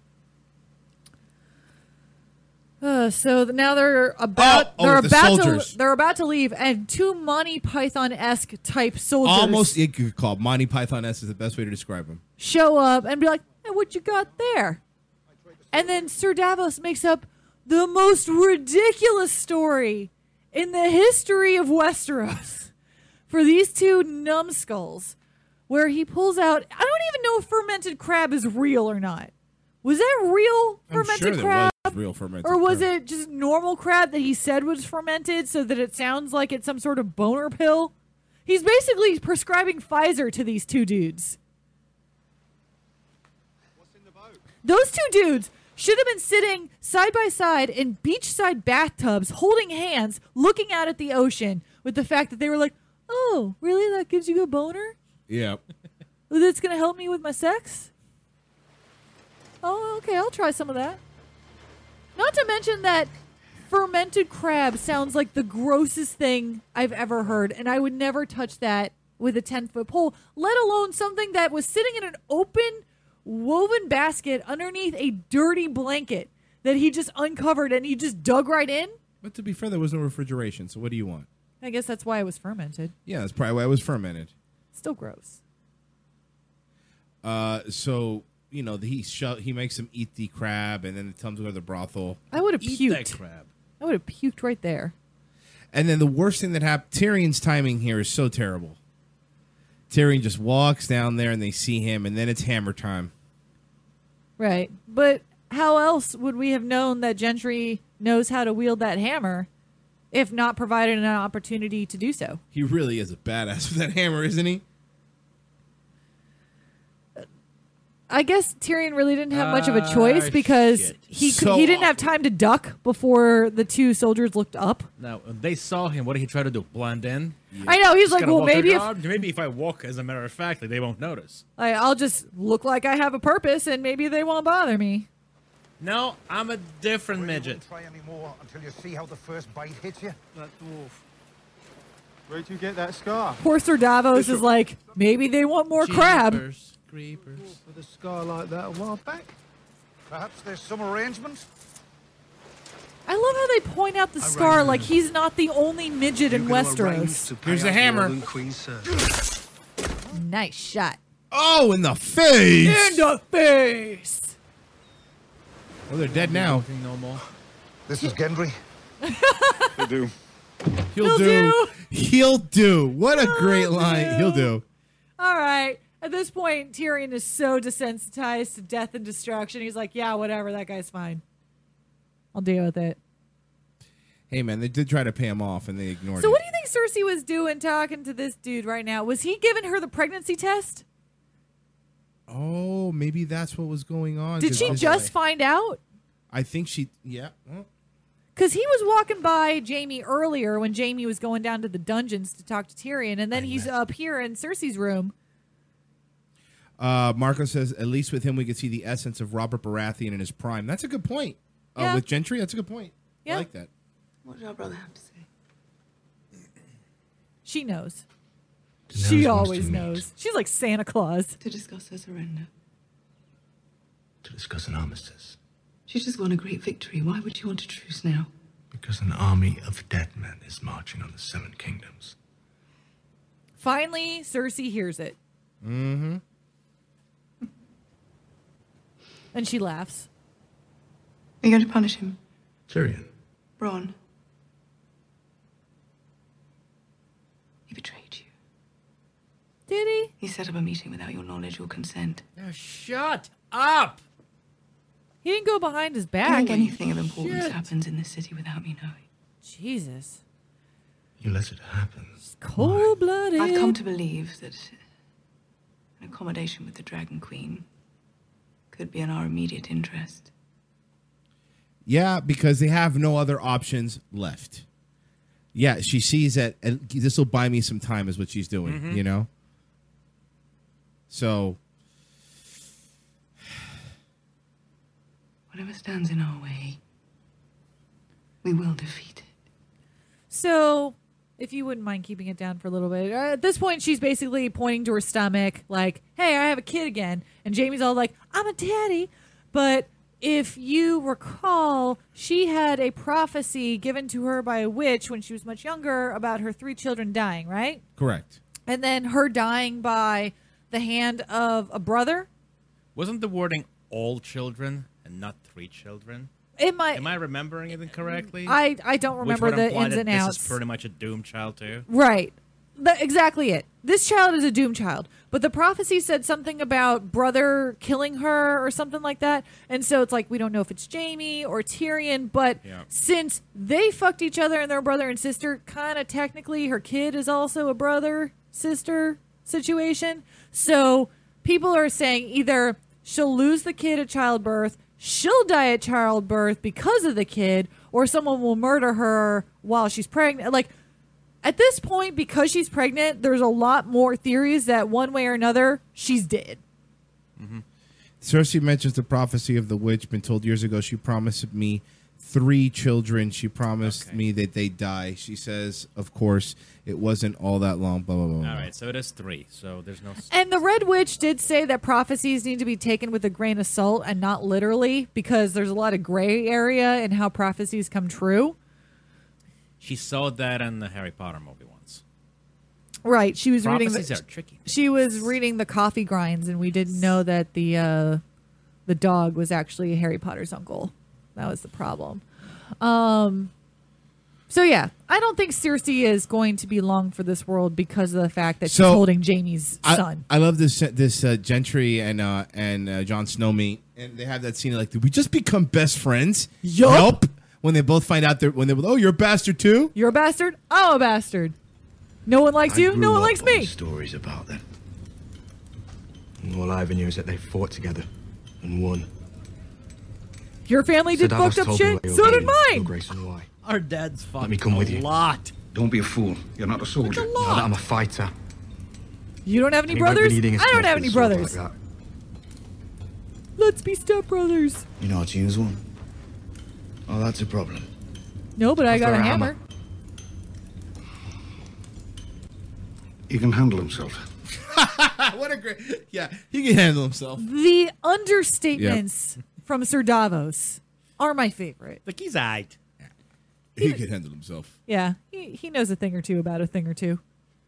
So now they're about soldiers. they're about to leave, and two Monty Python-esque type soldiers Almost, it could call Monty Python-esque is the best way to describe them. Show up and be like, "Hey, what you got there?" And then Sir Davos makes up the most ridiculous story in the history of Westeros for these two numbskulls, where he pulls out. I don't even know if fermented crab is real or not. Was that real fermented crab? Was real fermented or was crab. it just normal crab that he said was fermented so that it sounds like it's some sort of boner pill? He's basically prescribing Pfizer to these two dudes. Those two dudes should have been sitting side by side in beachside bathtubs, holding hands, looking out at the ocean with the fact that they were like, oh, really? That gives you a boner? Yeah. That's going to help me with my sex? Oh, okay, I'll try some of that. Not to mention that fermented crab sounds like the grossest thing I've ever heard, and I would never touch that with a 10-foot pole, let alone something that was sitting in an open, woven basket underneath a dirty blanket that he just uncovered and he just dug right in? But to be fair, there was no refrigeration, so what do you want? I guess that's why it was fermented. Yeah, that's probably why it was fermented. Still gross. So, he makes them eat the crab, and then it tells them to go to the brothel. I would have Eat that puked. crab. I would have puked right there. And then the worst thing that happened, Tyrion's timing here is so terrible. Tyrion just walks down there, and they see him, and then it's hammer time. Right. But how else would we have known that Gendry knows how to wield that hammer if not provided an opportunity to do so? He really is a badass with that hammer, isn't he? I guess Tyrion really didn't have much of a choice because he didn't have time to duck before the two soldiers looked up. Now, when they saw him, what did he try to do? Blend in? I know, he's Just like, gotta well, walk their maybe if dog? Maybe if I walk, as a matter of fact, they won't notice. I'll just look like I have a purpose and maybe they won't bother me. No, I'm a different midget. Try any more until you see how the first bite hits you. That dwarf. Where'd you get that scar? Poor Sir Davos is like, maybe they want more crab. Creepers. With a scar like that a while back. Perhaps there's some arrangement. I love how they point out the scar like he's not the only midget in Westeros. Here's the hammer. Nice shot. Oh, in the face! In the face! Well, they're dead now. No more. This is Gendry. He'll do. He'll do. He'll do. What a great line. He'll do. All right. At this point, Tyrion is so desensitized to death and destruction. He's like, yeah, whatever. That guy's fine. I'll deal with it. Hey, man, they did try to pay him off, and they ignored So it. what do you think Cersei was doing talking to this dude right now? Was he giving her the pregnancy test? Oh, maybe that's what was going on. Did she just find out? I think she, yeah. Well, Because he was walking by Jaime earlier when Jaime was going down to the dungeons to talk to Tyrion, and then he's up here in Cersei's room. Marco says, at least with him, we could see the essence of Robert Baratheon in his prime. That's a good point. Yeah. With Gentry, that's a good point. Yeah. I like that. What did our brother have to say? She knows. Daenerys She wants always to meet. knows. She's like Santa Claus. To discuss her surrender. To discuss an armistice. She's just won a great victory. Why would she want a truce now? Because an army of dead men is marching on the Seven Kingdoms. Finally, Cersei hears it. Mm-hmm. And she laughs. Are you going to punish him? Tyrion. Bronn. He betrayed you. Did he? He set up a meeting without your knowledge or consent. Now shut up! He didn't go behind his I back. don't think anything of importance Shit. happens in this city without me knowing. Jesus. You let it happen. Cold-blooded. I've come to believe that an accommodation with the Dragon Queen could be in our immediate interest. Yeah, because they have no other options left. Yeah, she sees that this will buy me some time is what she's doing, Mhm. you know? So, Whatever stands in our way, we will defeat it. So, if you wouldn't mind keeping it down for a little bit. At this point, she's basically pointing to her stomach, like, hey, I have a kid again. And Jamie's all like, I'm a daddy. But if you recall, she had a prophecy given to her by a witch when she was much younger about her 3 children dying, right? correct. And then her dying by the hand of a brother. Wasn't the wording all children and not 3 children? It might. Am I remembering it incorrectly? I don't remember Which would the imply ins that and this outs. is pretty much a doomed child too. Right. Exactly it. This child is a doomed child. But the prophecy said something about brother killing her or something like that. And so it's like, we don't know if it's Jaime or Tyrion. But since they fucked each other and they're brother and sister, kind of technically her kid is also a brother-sister situation. So people are saying either she'll lose the kid at childbirth, she'll die at childbirth because of the kid, or someone will murder her while she's pregnant. Like, at this point, because she's pregnant, there's a lot more theories that one way or another, she's dead. Cersei mentions the prophecy of the witch, been told years ago. She promised me 3 children. She promised me that they'd die. She says, of course, it wasn't all that long, blah, blah, blah. All right, so it is 3. So there's no... And the Red Witch did say that prophecies need to be taken with a grain of salt and not literally, because there's a lot of gray area in how prophecies come true. She saw that in the Harry Potter movie once. Right. She was reading Prophecies are tricky. She was reading the coffee grinds, and we didn't know that the dog was actually Harry Potter's uncle. That was the problem. So yeah, I don't think Cersei is going to be long for this world because of the fact that she's holding Jaime's son. I love this Gentry and Jon Snow meet, and they have that scene like, did we just become best friends? Yup. When they both find out oh, you're a bastard too? You're a bastard? I'm a bastard. No one likes you, no one likes me. Stories about them. And all I ever knew is that they fought together and won. Your family did fucked up shit, so did mine. Grace and why. Our dads fought Let me come with you. a lot. Don't be a fool. You're not a soldier. Now that I'm a fighter. You don't have any He won't be brothers? needing a I don't sword have for any a sword brothers. like that. Let's be stepbrothers. You know how to use one? Oh, that's a problem. No, but I got throw a a hammer. He can handle himself. What a great... Yeah, he can handle himself. The understatements from Sir Davos are my favorite. Look, he's aight. He can handle himself. Yeah, he knows a thing or two about a thing or two.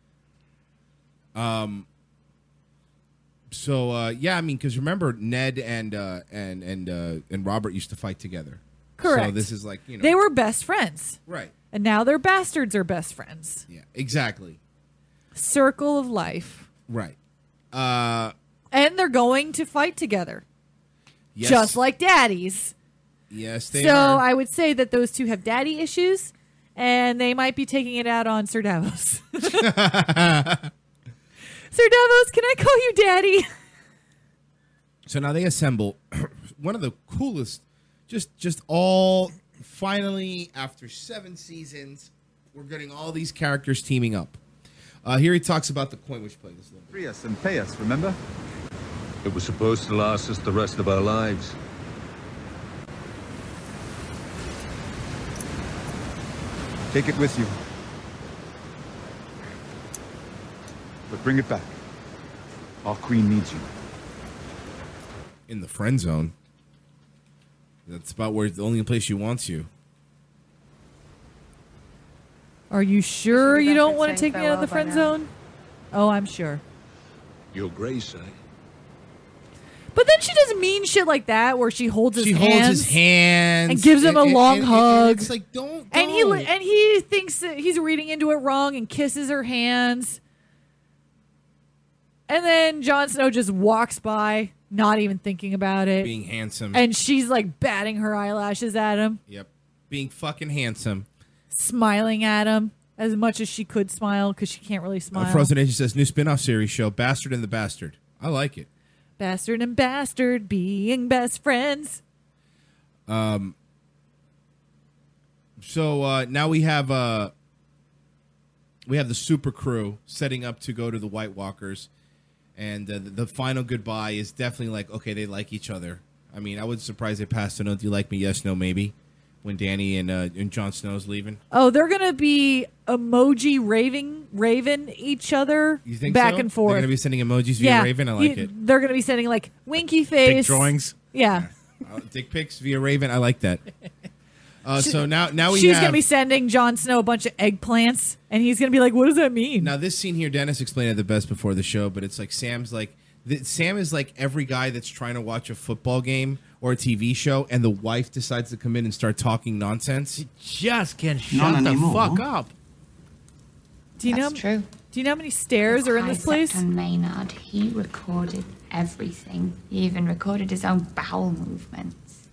So yeah, I mean, because remember, Ned and Robert used to fight together. Correct. So this is like, you know, They were best friends. Right. And now their bastards are best friends. Yeah, exactly. Circle of life. Right. And they're going to fight together. Yes. Just like daddies. Yes, they so are. I would say that those two have daddy issues, and they might be taking it out on Sir Davos. Sir Davos, can I call you daddy? So now they assemble one of the coolest, just all finally after 7 seasons, we're getting all these characters teaming up. Here he talks about the coin which played this little bit. Free us and pay us, remember? It was supposed to last us the rest of our lives. Take it with you. But bring it back. Our queen needs you. In the friend zone. That's about where the only place she wants you. Are you sure you don't want to saying take me out of the farewell by friend now. zone? Oh, I'm sure. Your Grace, eh? But then she does mean shit like that, where she holds his She hands. holds his hands. And gives him a long hug. It's like, don't. And he thinks that he's reading into it wrong and kisses her hands. And then Jon Snow just walks by, not even thinking about it. Being handsome. And she's like batting her eyelashes at him. Yep. Being fucking handsome. Smiling at him as much as she could smile, because she can't really smile. Frozen Nation says, new spin-off series show, Bastard and the Bastard. I like it. Bastard and bastard being best friends. So now we have the super crew setting up to go to the White Walkers, and the final goodbye is definitely like, okay, they like each other. I mean, I was surprised they passed a note. Do you like me? Yes, no, maybe. When Dany and Jon Snow's leaving. Oh, they're gonna be emoji raving each other You think back so? and forth. They're gonna be sending emojis via Raven. I like it. They're gonna be sending like winky face Dick drawings. Yeah. Dick pics via Raven. I like that. So now we she's have. gonna be sending Jon Snow a bunch of eggplants, and he's gonna be like, "What does that mean?" Now this scene here, Dennis explained it the best before the show, but it's like Sam is like every guy that's trying to watch a football game or a TV show, and the wife decides to come in and start talking nonsense. You just can't shut the fuck up. Do you know? True. Do you know how many stairs are in this place? On Maynard, he recorded everything. He even recorded his own bowel movements.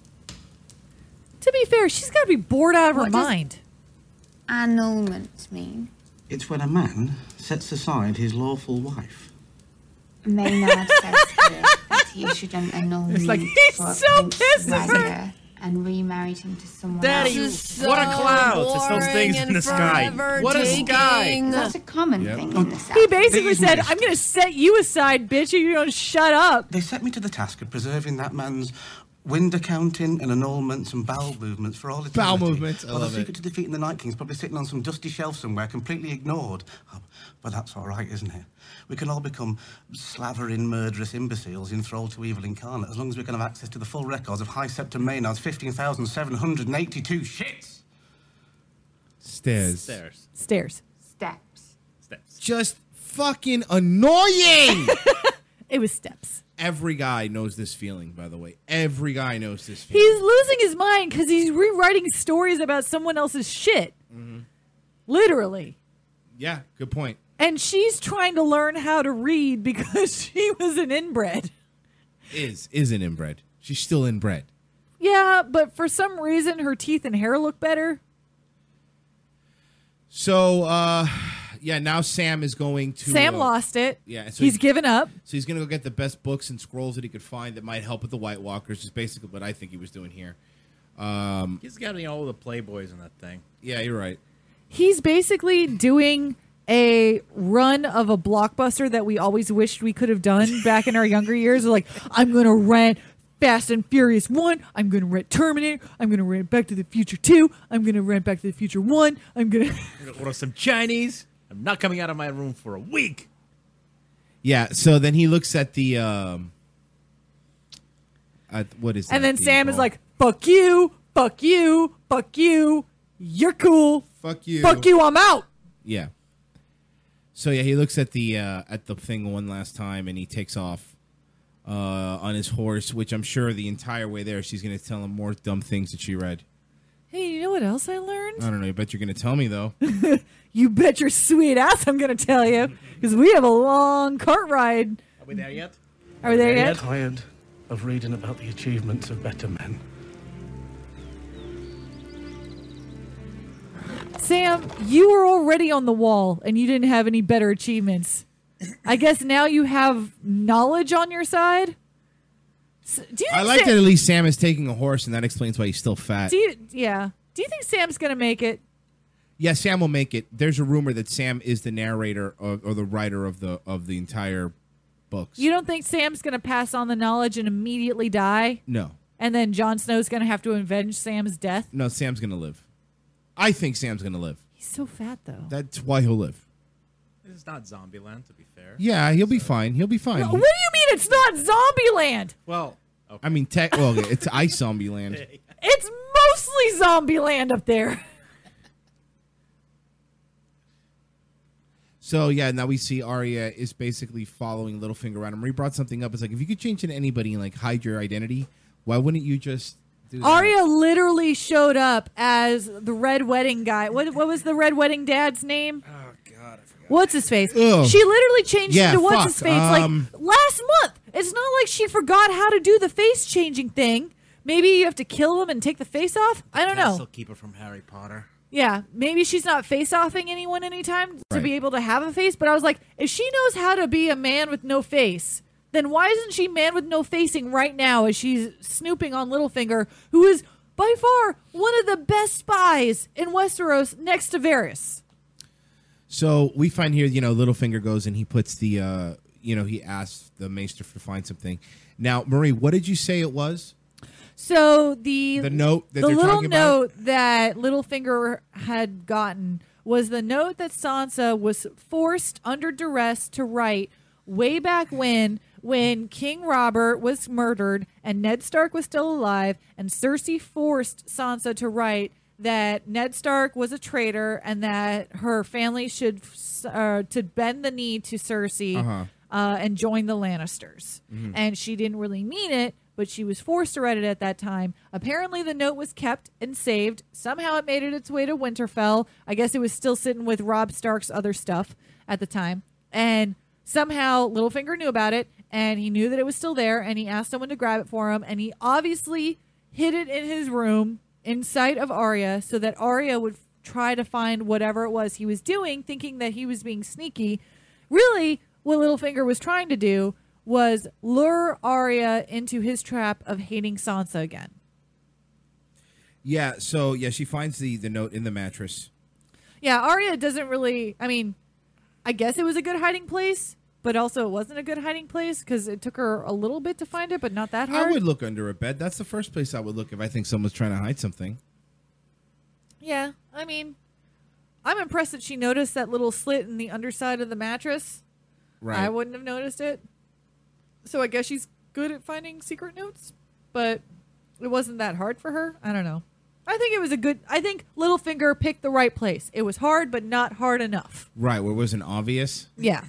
To be fair, she's got to be bored out of her What does- mind. Annulment mean? It's when a man sets aside his lawful wife. Maynard says here that he issued an annulment It's like, he's for so Prince pissed at her. Rhaegar and remarried him to someone Daddy, else. what a clouds! It's those things in the sky. What a sky! That's a common thing in the South. He basically These said, missed. "I'm going to set you aside, bitch, if you don't shut up." They set me to the task of preserving that man's Wind accounting and annulments and bowel movements for all eternity. Bowel movements, I Well, love the it. secret to defeating the Night King's probably sitting on some dusty shelf somewhere, completely ignored. Oh, but that's all right, isn't it? We can all become slavering, murderous imbeciles enthralled to evil incarnate as long as we can have access to the full records of High Septon Maynard's 15,782 shits. Stairs. Stairs. Steps. Just fucking annoying. It was steps. Every guy knows this feeling, by the way. Every guy knows this feeling. He's losing his mind because he's rewriting stories about someone else's shit. Mm-hmm. Literally. Yeah, good point. And she's trying to learn how to read because she was an inbred. Is an inbred. She's still inbred. Yeah, but for some reason her teeth and hair look better. So, yeah, now Sam is going to... Sam lost it. Yeah. So he's given up. So he's going to go get the best books and scrolls that he could find that might help with the White Walkers, is basically what I think he was doing here. He's got all the Playboys in that thing. Yeah, you're right. He's basically doing a run of a blockbuster that we always wished we could have done back in our younger years. Like, I'm going to rent Fast and Furious 1. I'm going to rent Terminator. I'm going to rent Back to the Future 2. I'm going to rent Back to the Future 1. I'm going to order some Chinese. I'm not coming out of my room for a week. Yeah, so then he looks at the... what is that? And then The Sam is ball? like, fuck you, fuck you, fuck you. You're cool. Fuck you. Fuck you, I'm out. Yeah. So yeah, he looks at the thing one last time, and he takes off on his horse, which I'm sure the entire way there she's going to tell him more dumb things that she read. Hey, you know what else I learned? I don't know. I bet you're going to tell me, though. You bet your sweet ass I'm going to tell you. Because we have a long cart ride. Are we there yet? Are we there yet? Tired of reading about the achievements of better men. Sam, you were already on the wall and you didn't have any better achievements. I guess now you have knowledge on your side? Do you I think like Sam- that at least Sam is taking a horse, and that explains why he's still fat. Do you think Sam's going to make it? Yeah, Sam will make it. There's a rumor that Sam is the narrator or the writer of the entire books. You don't think Sam's going to pass on the knowledge and immediately die? No. And then Jon Snow's going to have to avenge Sam's death? No, Sam's going to live. I think Sam's going to live. He's so fat, though. That's why he'll live. This is not Zombieland, to be fair. Yeah, he'll be fine. He'll be fine. What do you mean it's not Zombieland? Well, I mean, it's Ice Zombie Land. It's mostly Zombieland up there. So, yeah, now we see Arya is basically following Littlefinger around. And Marie brought something up. It's like, if you could change into anybody and, like, hide your identity, why wouldn't you just do that? Arya literally showed up as the Red Wedding guy. What was the Red Wedding dad's name? Oh, God, I forgot. What's his face? Ugh. She literally changed Yeah, into what's fuck. his face like last month. It's not like she forgot how to do the face changing thing. Maybe you have to kill him and take the face off? I don't know. Castle Keeper from Harry Potter. Yeah, maybe she's not face-offing anyone anytime to Right. be able to have a face. But I was like, if she knows how to be a man with no face, then why isn't she man with no facing right now as she's snooping on Littlefinger, who is by far one of the best spies in Westeros next to Varys? So we find here, Littlefinger goes and he puts the, he asks the Maester to find something. Now, Marie, what did you say it was? So the note that the they're little talking about? note that Littlefinger had gotten was the note that Sansa was forced under duress to write way back when King Robert was murdered and Ned Stark was still alive, and Cersei forced Sansa to write that Ned Stark was a traitor and that her family should to bend the knee to Cersei and join the Lannisters. Mhm. And she didn't really mean it, but she was forced to write it at that time. Apparently, the note was kept and saved. Somehow it made its way to Winterfell. I guess it was still sitting with Robb Stark's other stuff at the time. And somehow Littlefinger knew about it, and he knew that it was still there, and he asked someone to grab it for him, and he obviously hid it in his room in sight of Arya so that Arya would try to find whatever it was he was doing, thinking that he was being sneaky. Really, what Littlefinger was trying to do was lure Arya into his trap of hating Sansa again. Yeah, so, she finds the note in the mattress. Yeah, Arya doesn't really... I mean, I guess it was a good hiding place, but also it wasn't a good hiding place because it took her a little bit to find it, but not that hard. I would look under a bed. That's the first place I would look if I think someone's trying to hide something. Yeah, I mean, I'm impressed that she noticed that little slit in the underside of the mattress. Right. I wouldn't have noticed it. So I guess she's good at finding secret notes, but it wasn't that hard for her. I don't know. I think Littlefinger picked the right place. It was hard, but not hard enough. Right, where it wasn't obvious. Yeah.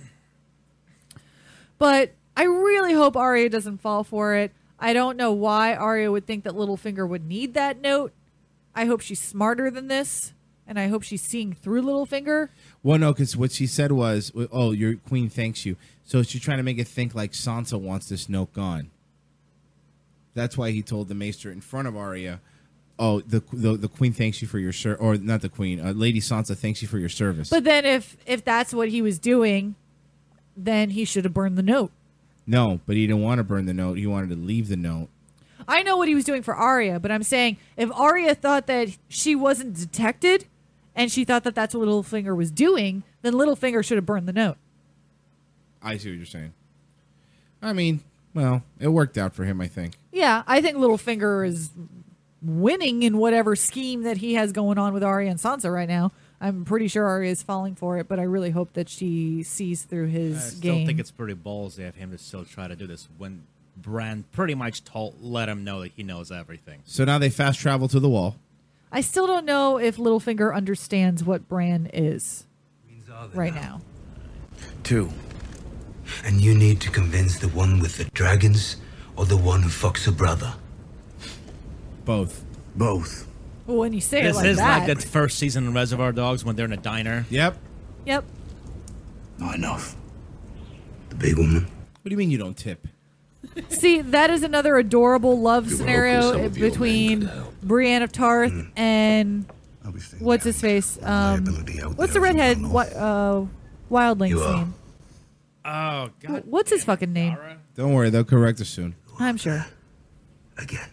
But I really hope Arya doesn't fall for it. I don't know why Arya would think that Littlefinger would need that note. I hope she's smarter than this, and I hope she's seeing through Littlefinger. Well, no, because what she said was, "Oh, your queen thanks you." So she's trying to make it think like Sansa wants this note gone. That's why he told the Maester in front of Arya, "Oh, the queen thanks you for your or not the queen, Lady Sansa thanks you for your service." But then if that's what he was doing, then he should have burned the note. No, but he didn't want to burn the note. He wanted to leave the note. I know what he was doing for Arya, but I'm saying if Arya thought that she wasn't detected and she thought that that's what Littlefinger was doing, then Littlefinger should have burned the note. I see what you're saying. I mean, well, it worked out for him, I think. Yeah, I think Littlefinger is winning in whatever scheme that he has going on with Arya and Sansa right now. I'm pretty sure Arya is falling for it, but I really hope that she sees through his I still game. think it's pretty ballsy of him to still try to do this when Bran pretty much let him know that he knows everything. So now they fast travel to the wall. I still don't know if Littlefinger understands what Bran is right now. 2. And you need to convince the one with the dragons or the one who fucks her brother. Both. Both. Well, when you say This it like is that. like that first season of Reservoir Dogs when they're in a diner. Yep. Yep. Not enough. The big woman. What do you mean you don't tip? See, that is another adorable love scenario some of your between Brienne of Tarth and what's his face? What's the redhead wildling's You are. name? Oh God! What's his fucking name? Don't worry, they'll correct us soon. I'm sure. Again.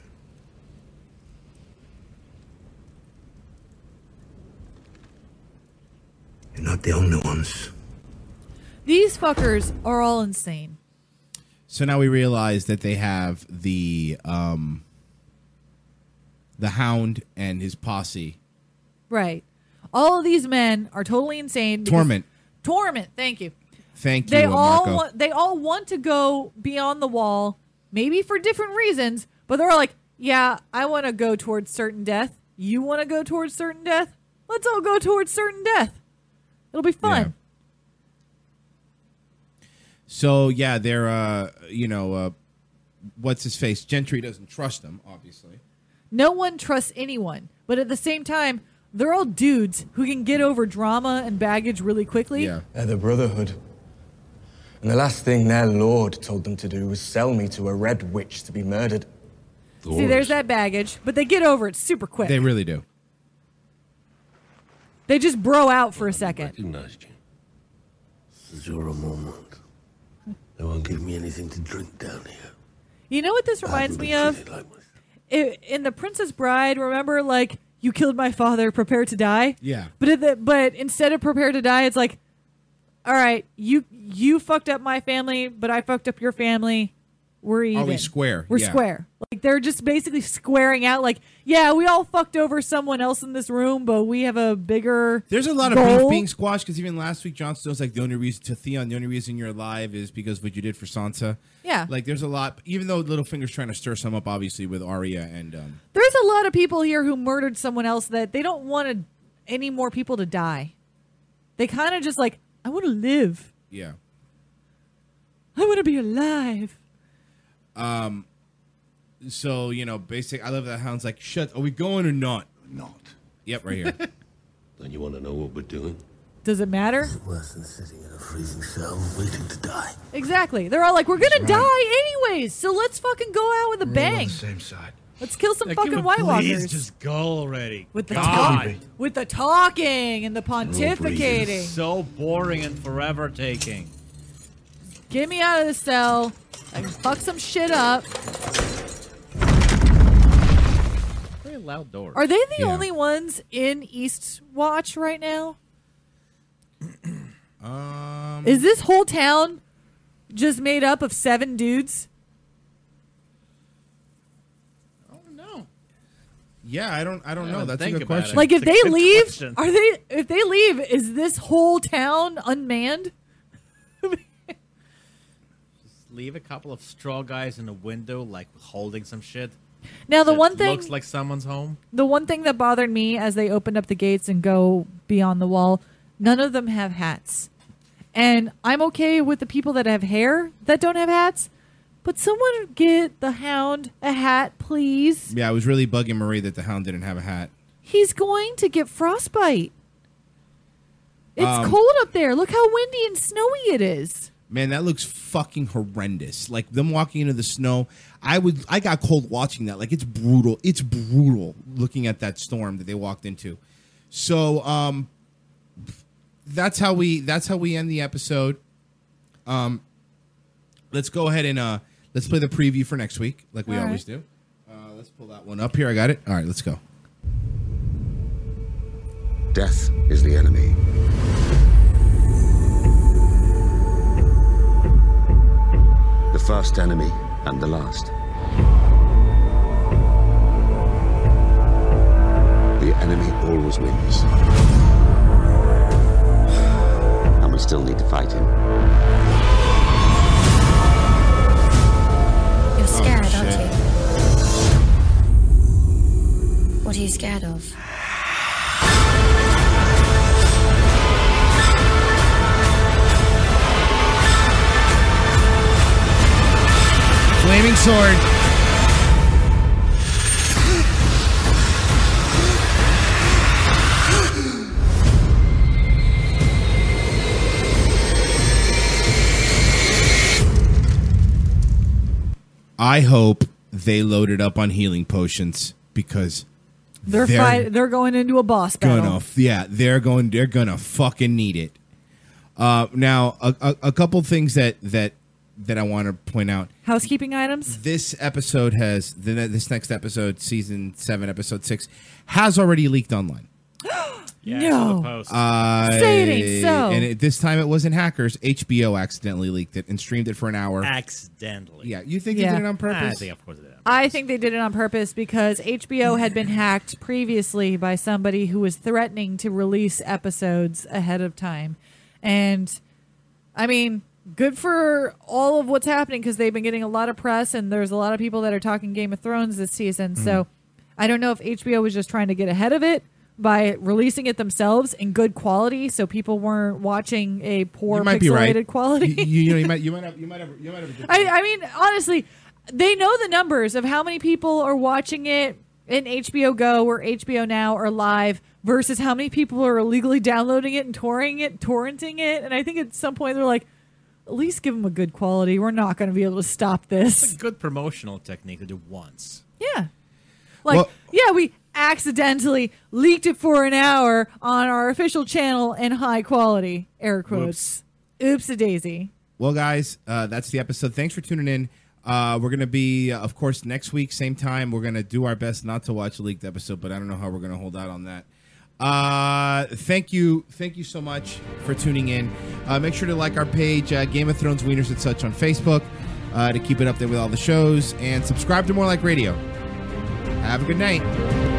You're not the only ones. These fuckers are all insane. So now we realize that they have the Hound and his posse. Right. All of these men are totally insane. Torment. Torment. Thank you. Thank you, Marco. They all want to go beyond the wall, maybe for different reasons, but they're all like, yeah, I want to go towards certain death. You want to go towards certain death? Let's all go towards certain death. It'll be fun. Yeah. So, yeah, they're, what's his face? Gentry doesn't trust them, obviously. No one trusts anyone, but at the same time, they're all dudes who can get over drama and baggage really quickly. Yeah. They're the Brotherhood. And the last thing their lord told them to do was sell me to a red witch to be murdered. See, there's that baggage, but they get over it super quick. They really do. They just bro out for a second. Recognized you. This is your moment. They won't give me anything to drink down here. You know what this reminds me of? In The Princess Bride, remember, like, you killed my father, prepare to die? Yeah. But instead of prepare to die, it's like, all right, you fucked up my family, but I fucked up your family. We're even. Are we square? We're Yeah. square. Like, they're just basically squaring out. Like, yeah, we all fucked over someone else in this room, but we have a bigger There's a lot of goal. beef being squashed because even last week, Jon Snow's like, the only reason you're alive is because of what you did for Sansa. Yeah. Like, there's a lot, even though Littlefinger's trying to stir some up, obviously, with Arya and. There's a lot of people here who murdered someone else that they don't want any more people to die. They kind of just like, I want to live. Yeah. I want to be alive. So, I love that Hound's like, shut, are we going or not? Not. Yep, right here. Then you want to know what we're doing? Does it matter? Worse than sitting in a freezing cell waiting to die. Exactly. They're all like, we're going to die anyways, so let's fucking go out with a bang. Same side. Let's kill some Like, fucking can we White please Walkers. just go already. With the God. with the talking and the pontificating. So boring and forever taking. Get me out of the cell. I can fuck some shit up. Very loud doors. Are they the only ones in Eastwatch right now? Is this whole town just made up of 7 dudes? Yeah, I don't know. That's a good question. Like, if they leave, if they leave, is this whole town unmanned? Leave a couple of straw guys in the window, like holding some shit. Now, the that one thing looks like someone's home. The one thing that bothered me as they opened up the gates and go beyond the wall, none of them have hats. And I'm okay with the people that have hair that don't have hats, but someone get the Hound a hat, please. Yeah, I was really bugging Marie that the Hound didn't have a hat. He's going to get frostbite. It's cold up there. Look how windy and snowy it is. Man, that looks fucking horrendous. Like them walking into the snow. I got cold watching that. Like, it's brutal. It's brutal looking at that storm that they walked into. So that's how we end the episode. Let's go ahead and let's play the preview for next week, like we always do. Let's pull that one up here. I got it. All right, let's go. Death is the enemy. The first enemy and the last. The enemy always wins. And we still need to fight him. You're scared, aren't you? What are you scared of? Flaming sword. I hope they loaded up on healing potions because they're going into a boss battle. They're gonna fucking need it. Now a couple things that I want to point out. Housekeeping items. This episode this next episode, season 7, episode 6, has already leaked online. No. Say it ain't so. And this time it wasn't hackers. HBO accidentally leaked it and streamed it for an hour. Accidentally. Yeah. You think they did it on purpose? I think of course they did. I think they did it on purpose because HBO had been hacked previously by somebody who was threatening to release episodes ahead of time. And, I mean, good for all of what's happening because they've been getting a lot of press and there's a lot of people that are talking Game of Thrones this season. So I don't know if HBO was just trying to get ahead of it by releasing it themselves in good quality so people weren't watching a poor pixelated quality. You might have I mean, honestly, they know the numbers of how many people are watching it in HBO Go or HBO Now or live versus how many people are illegally downloading it and torrenting it. And I think at some point they're like, at least give them a good quality. We're not going to be able to stop this. It's a good promotional technique to do once. Yeah. We accidentally leaked it for an hour on our official channel in high quality, air quotes. Oops-a-daisy. Well, guys, that's the episode. Thanks for tuning in. We're going to be, of course, next week, same time. We're going to do our best not to watch a leaked episode, but I don't know how we're going to hold out on that. Thank you so much for tuning in. Make sure to like our page, Game of Thrones Wieners and Such on Facebook, to keep it up there with all the shows, and subscribe to More Like Radio. Have a good night.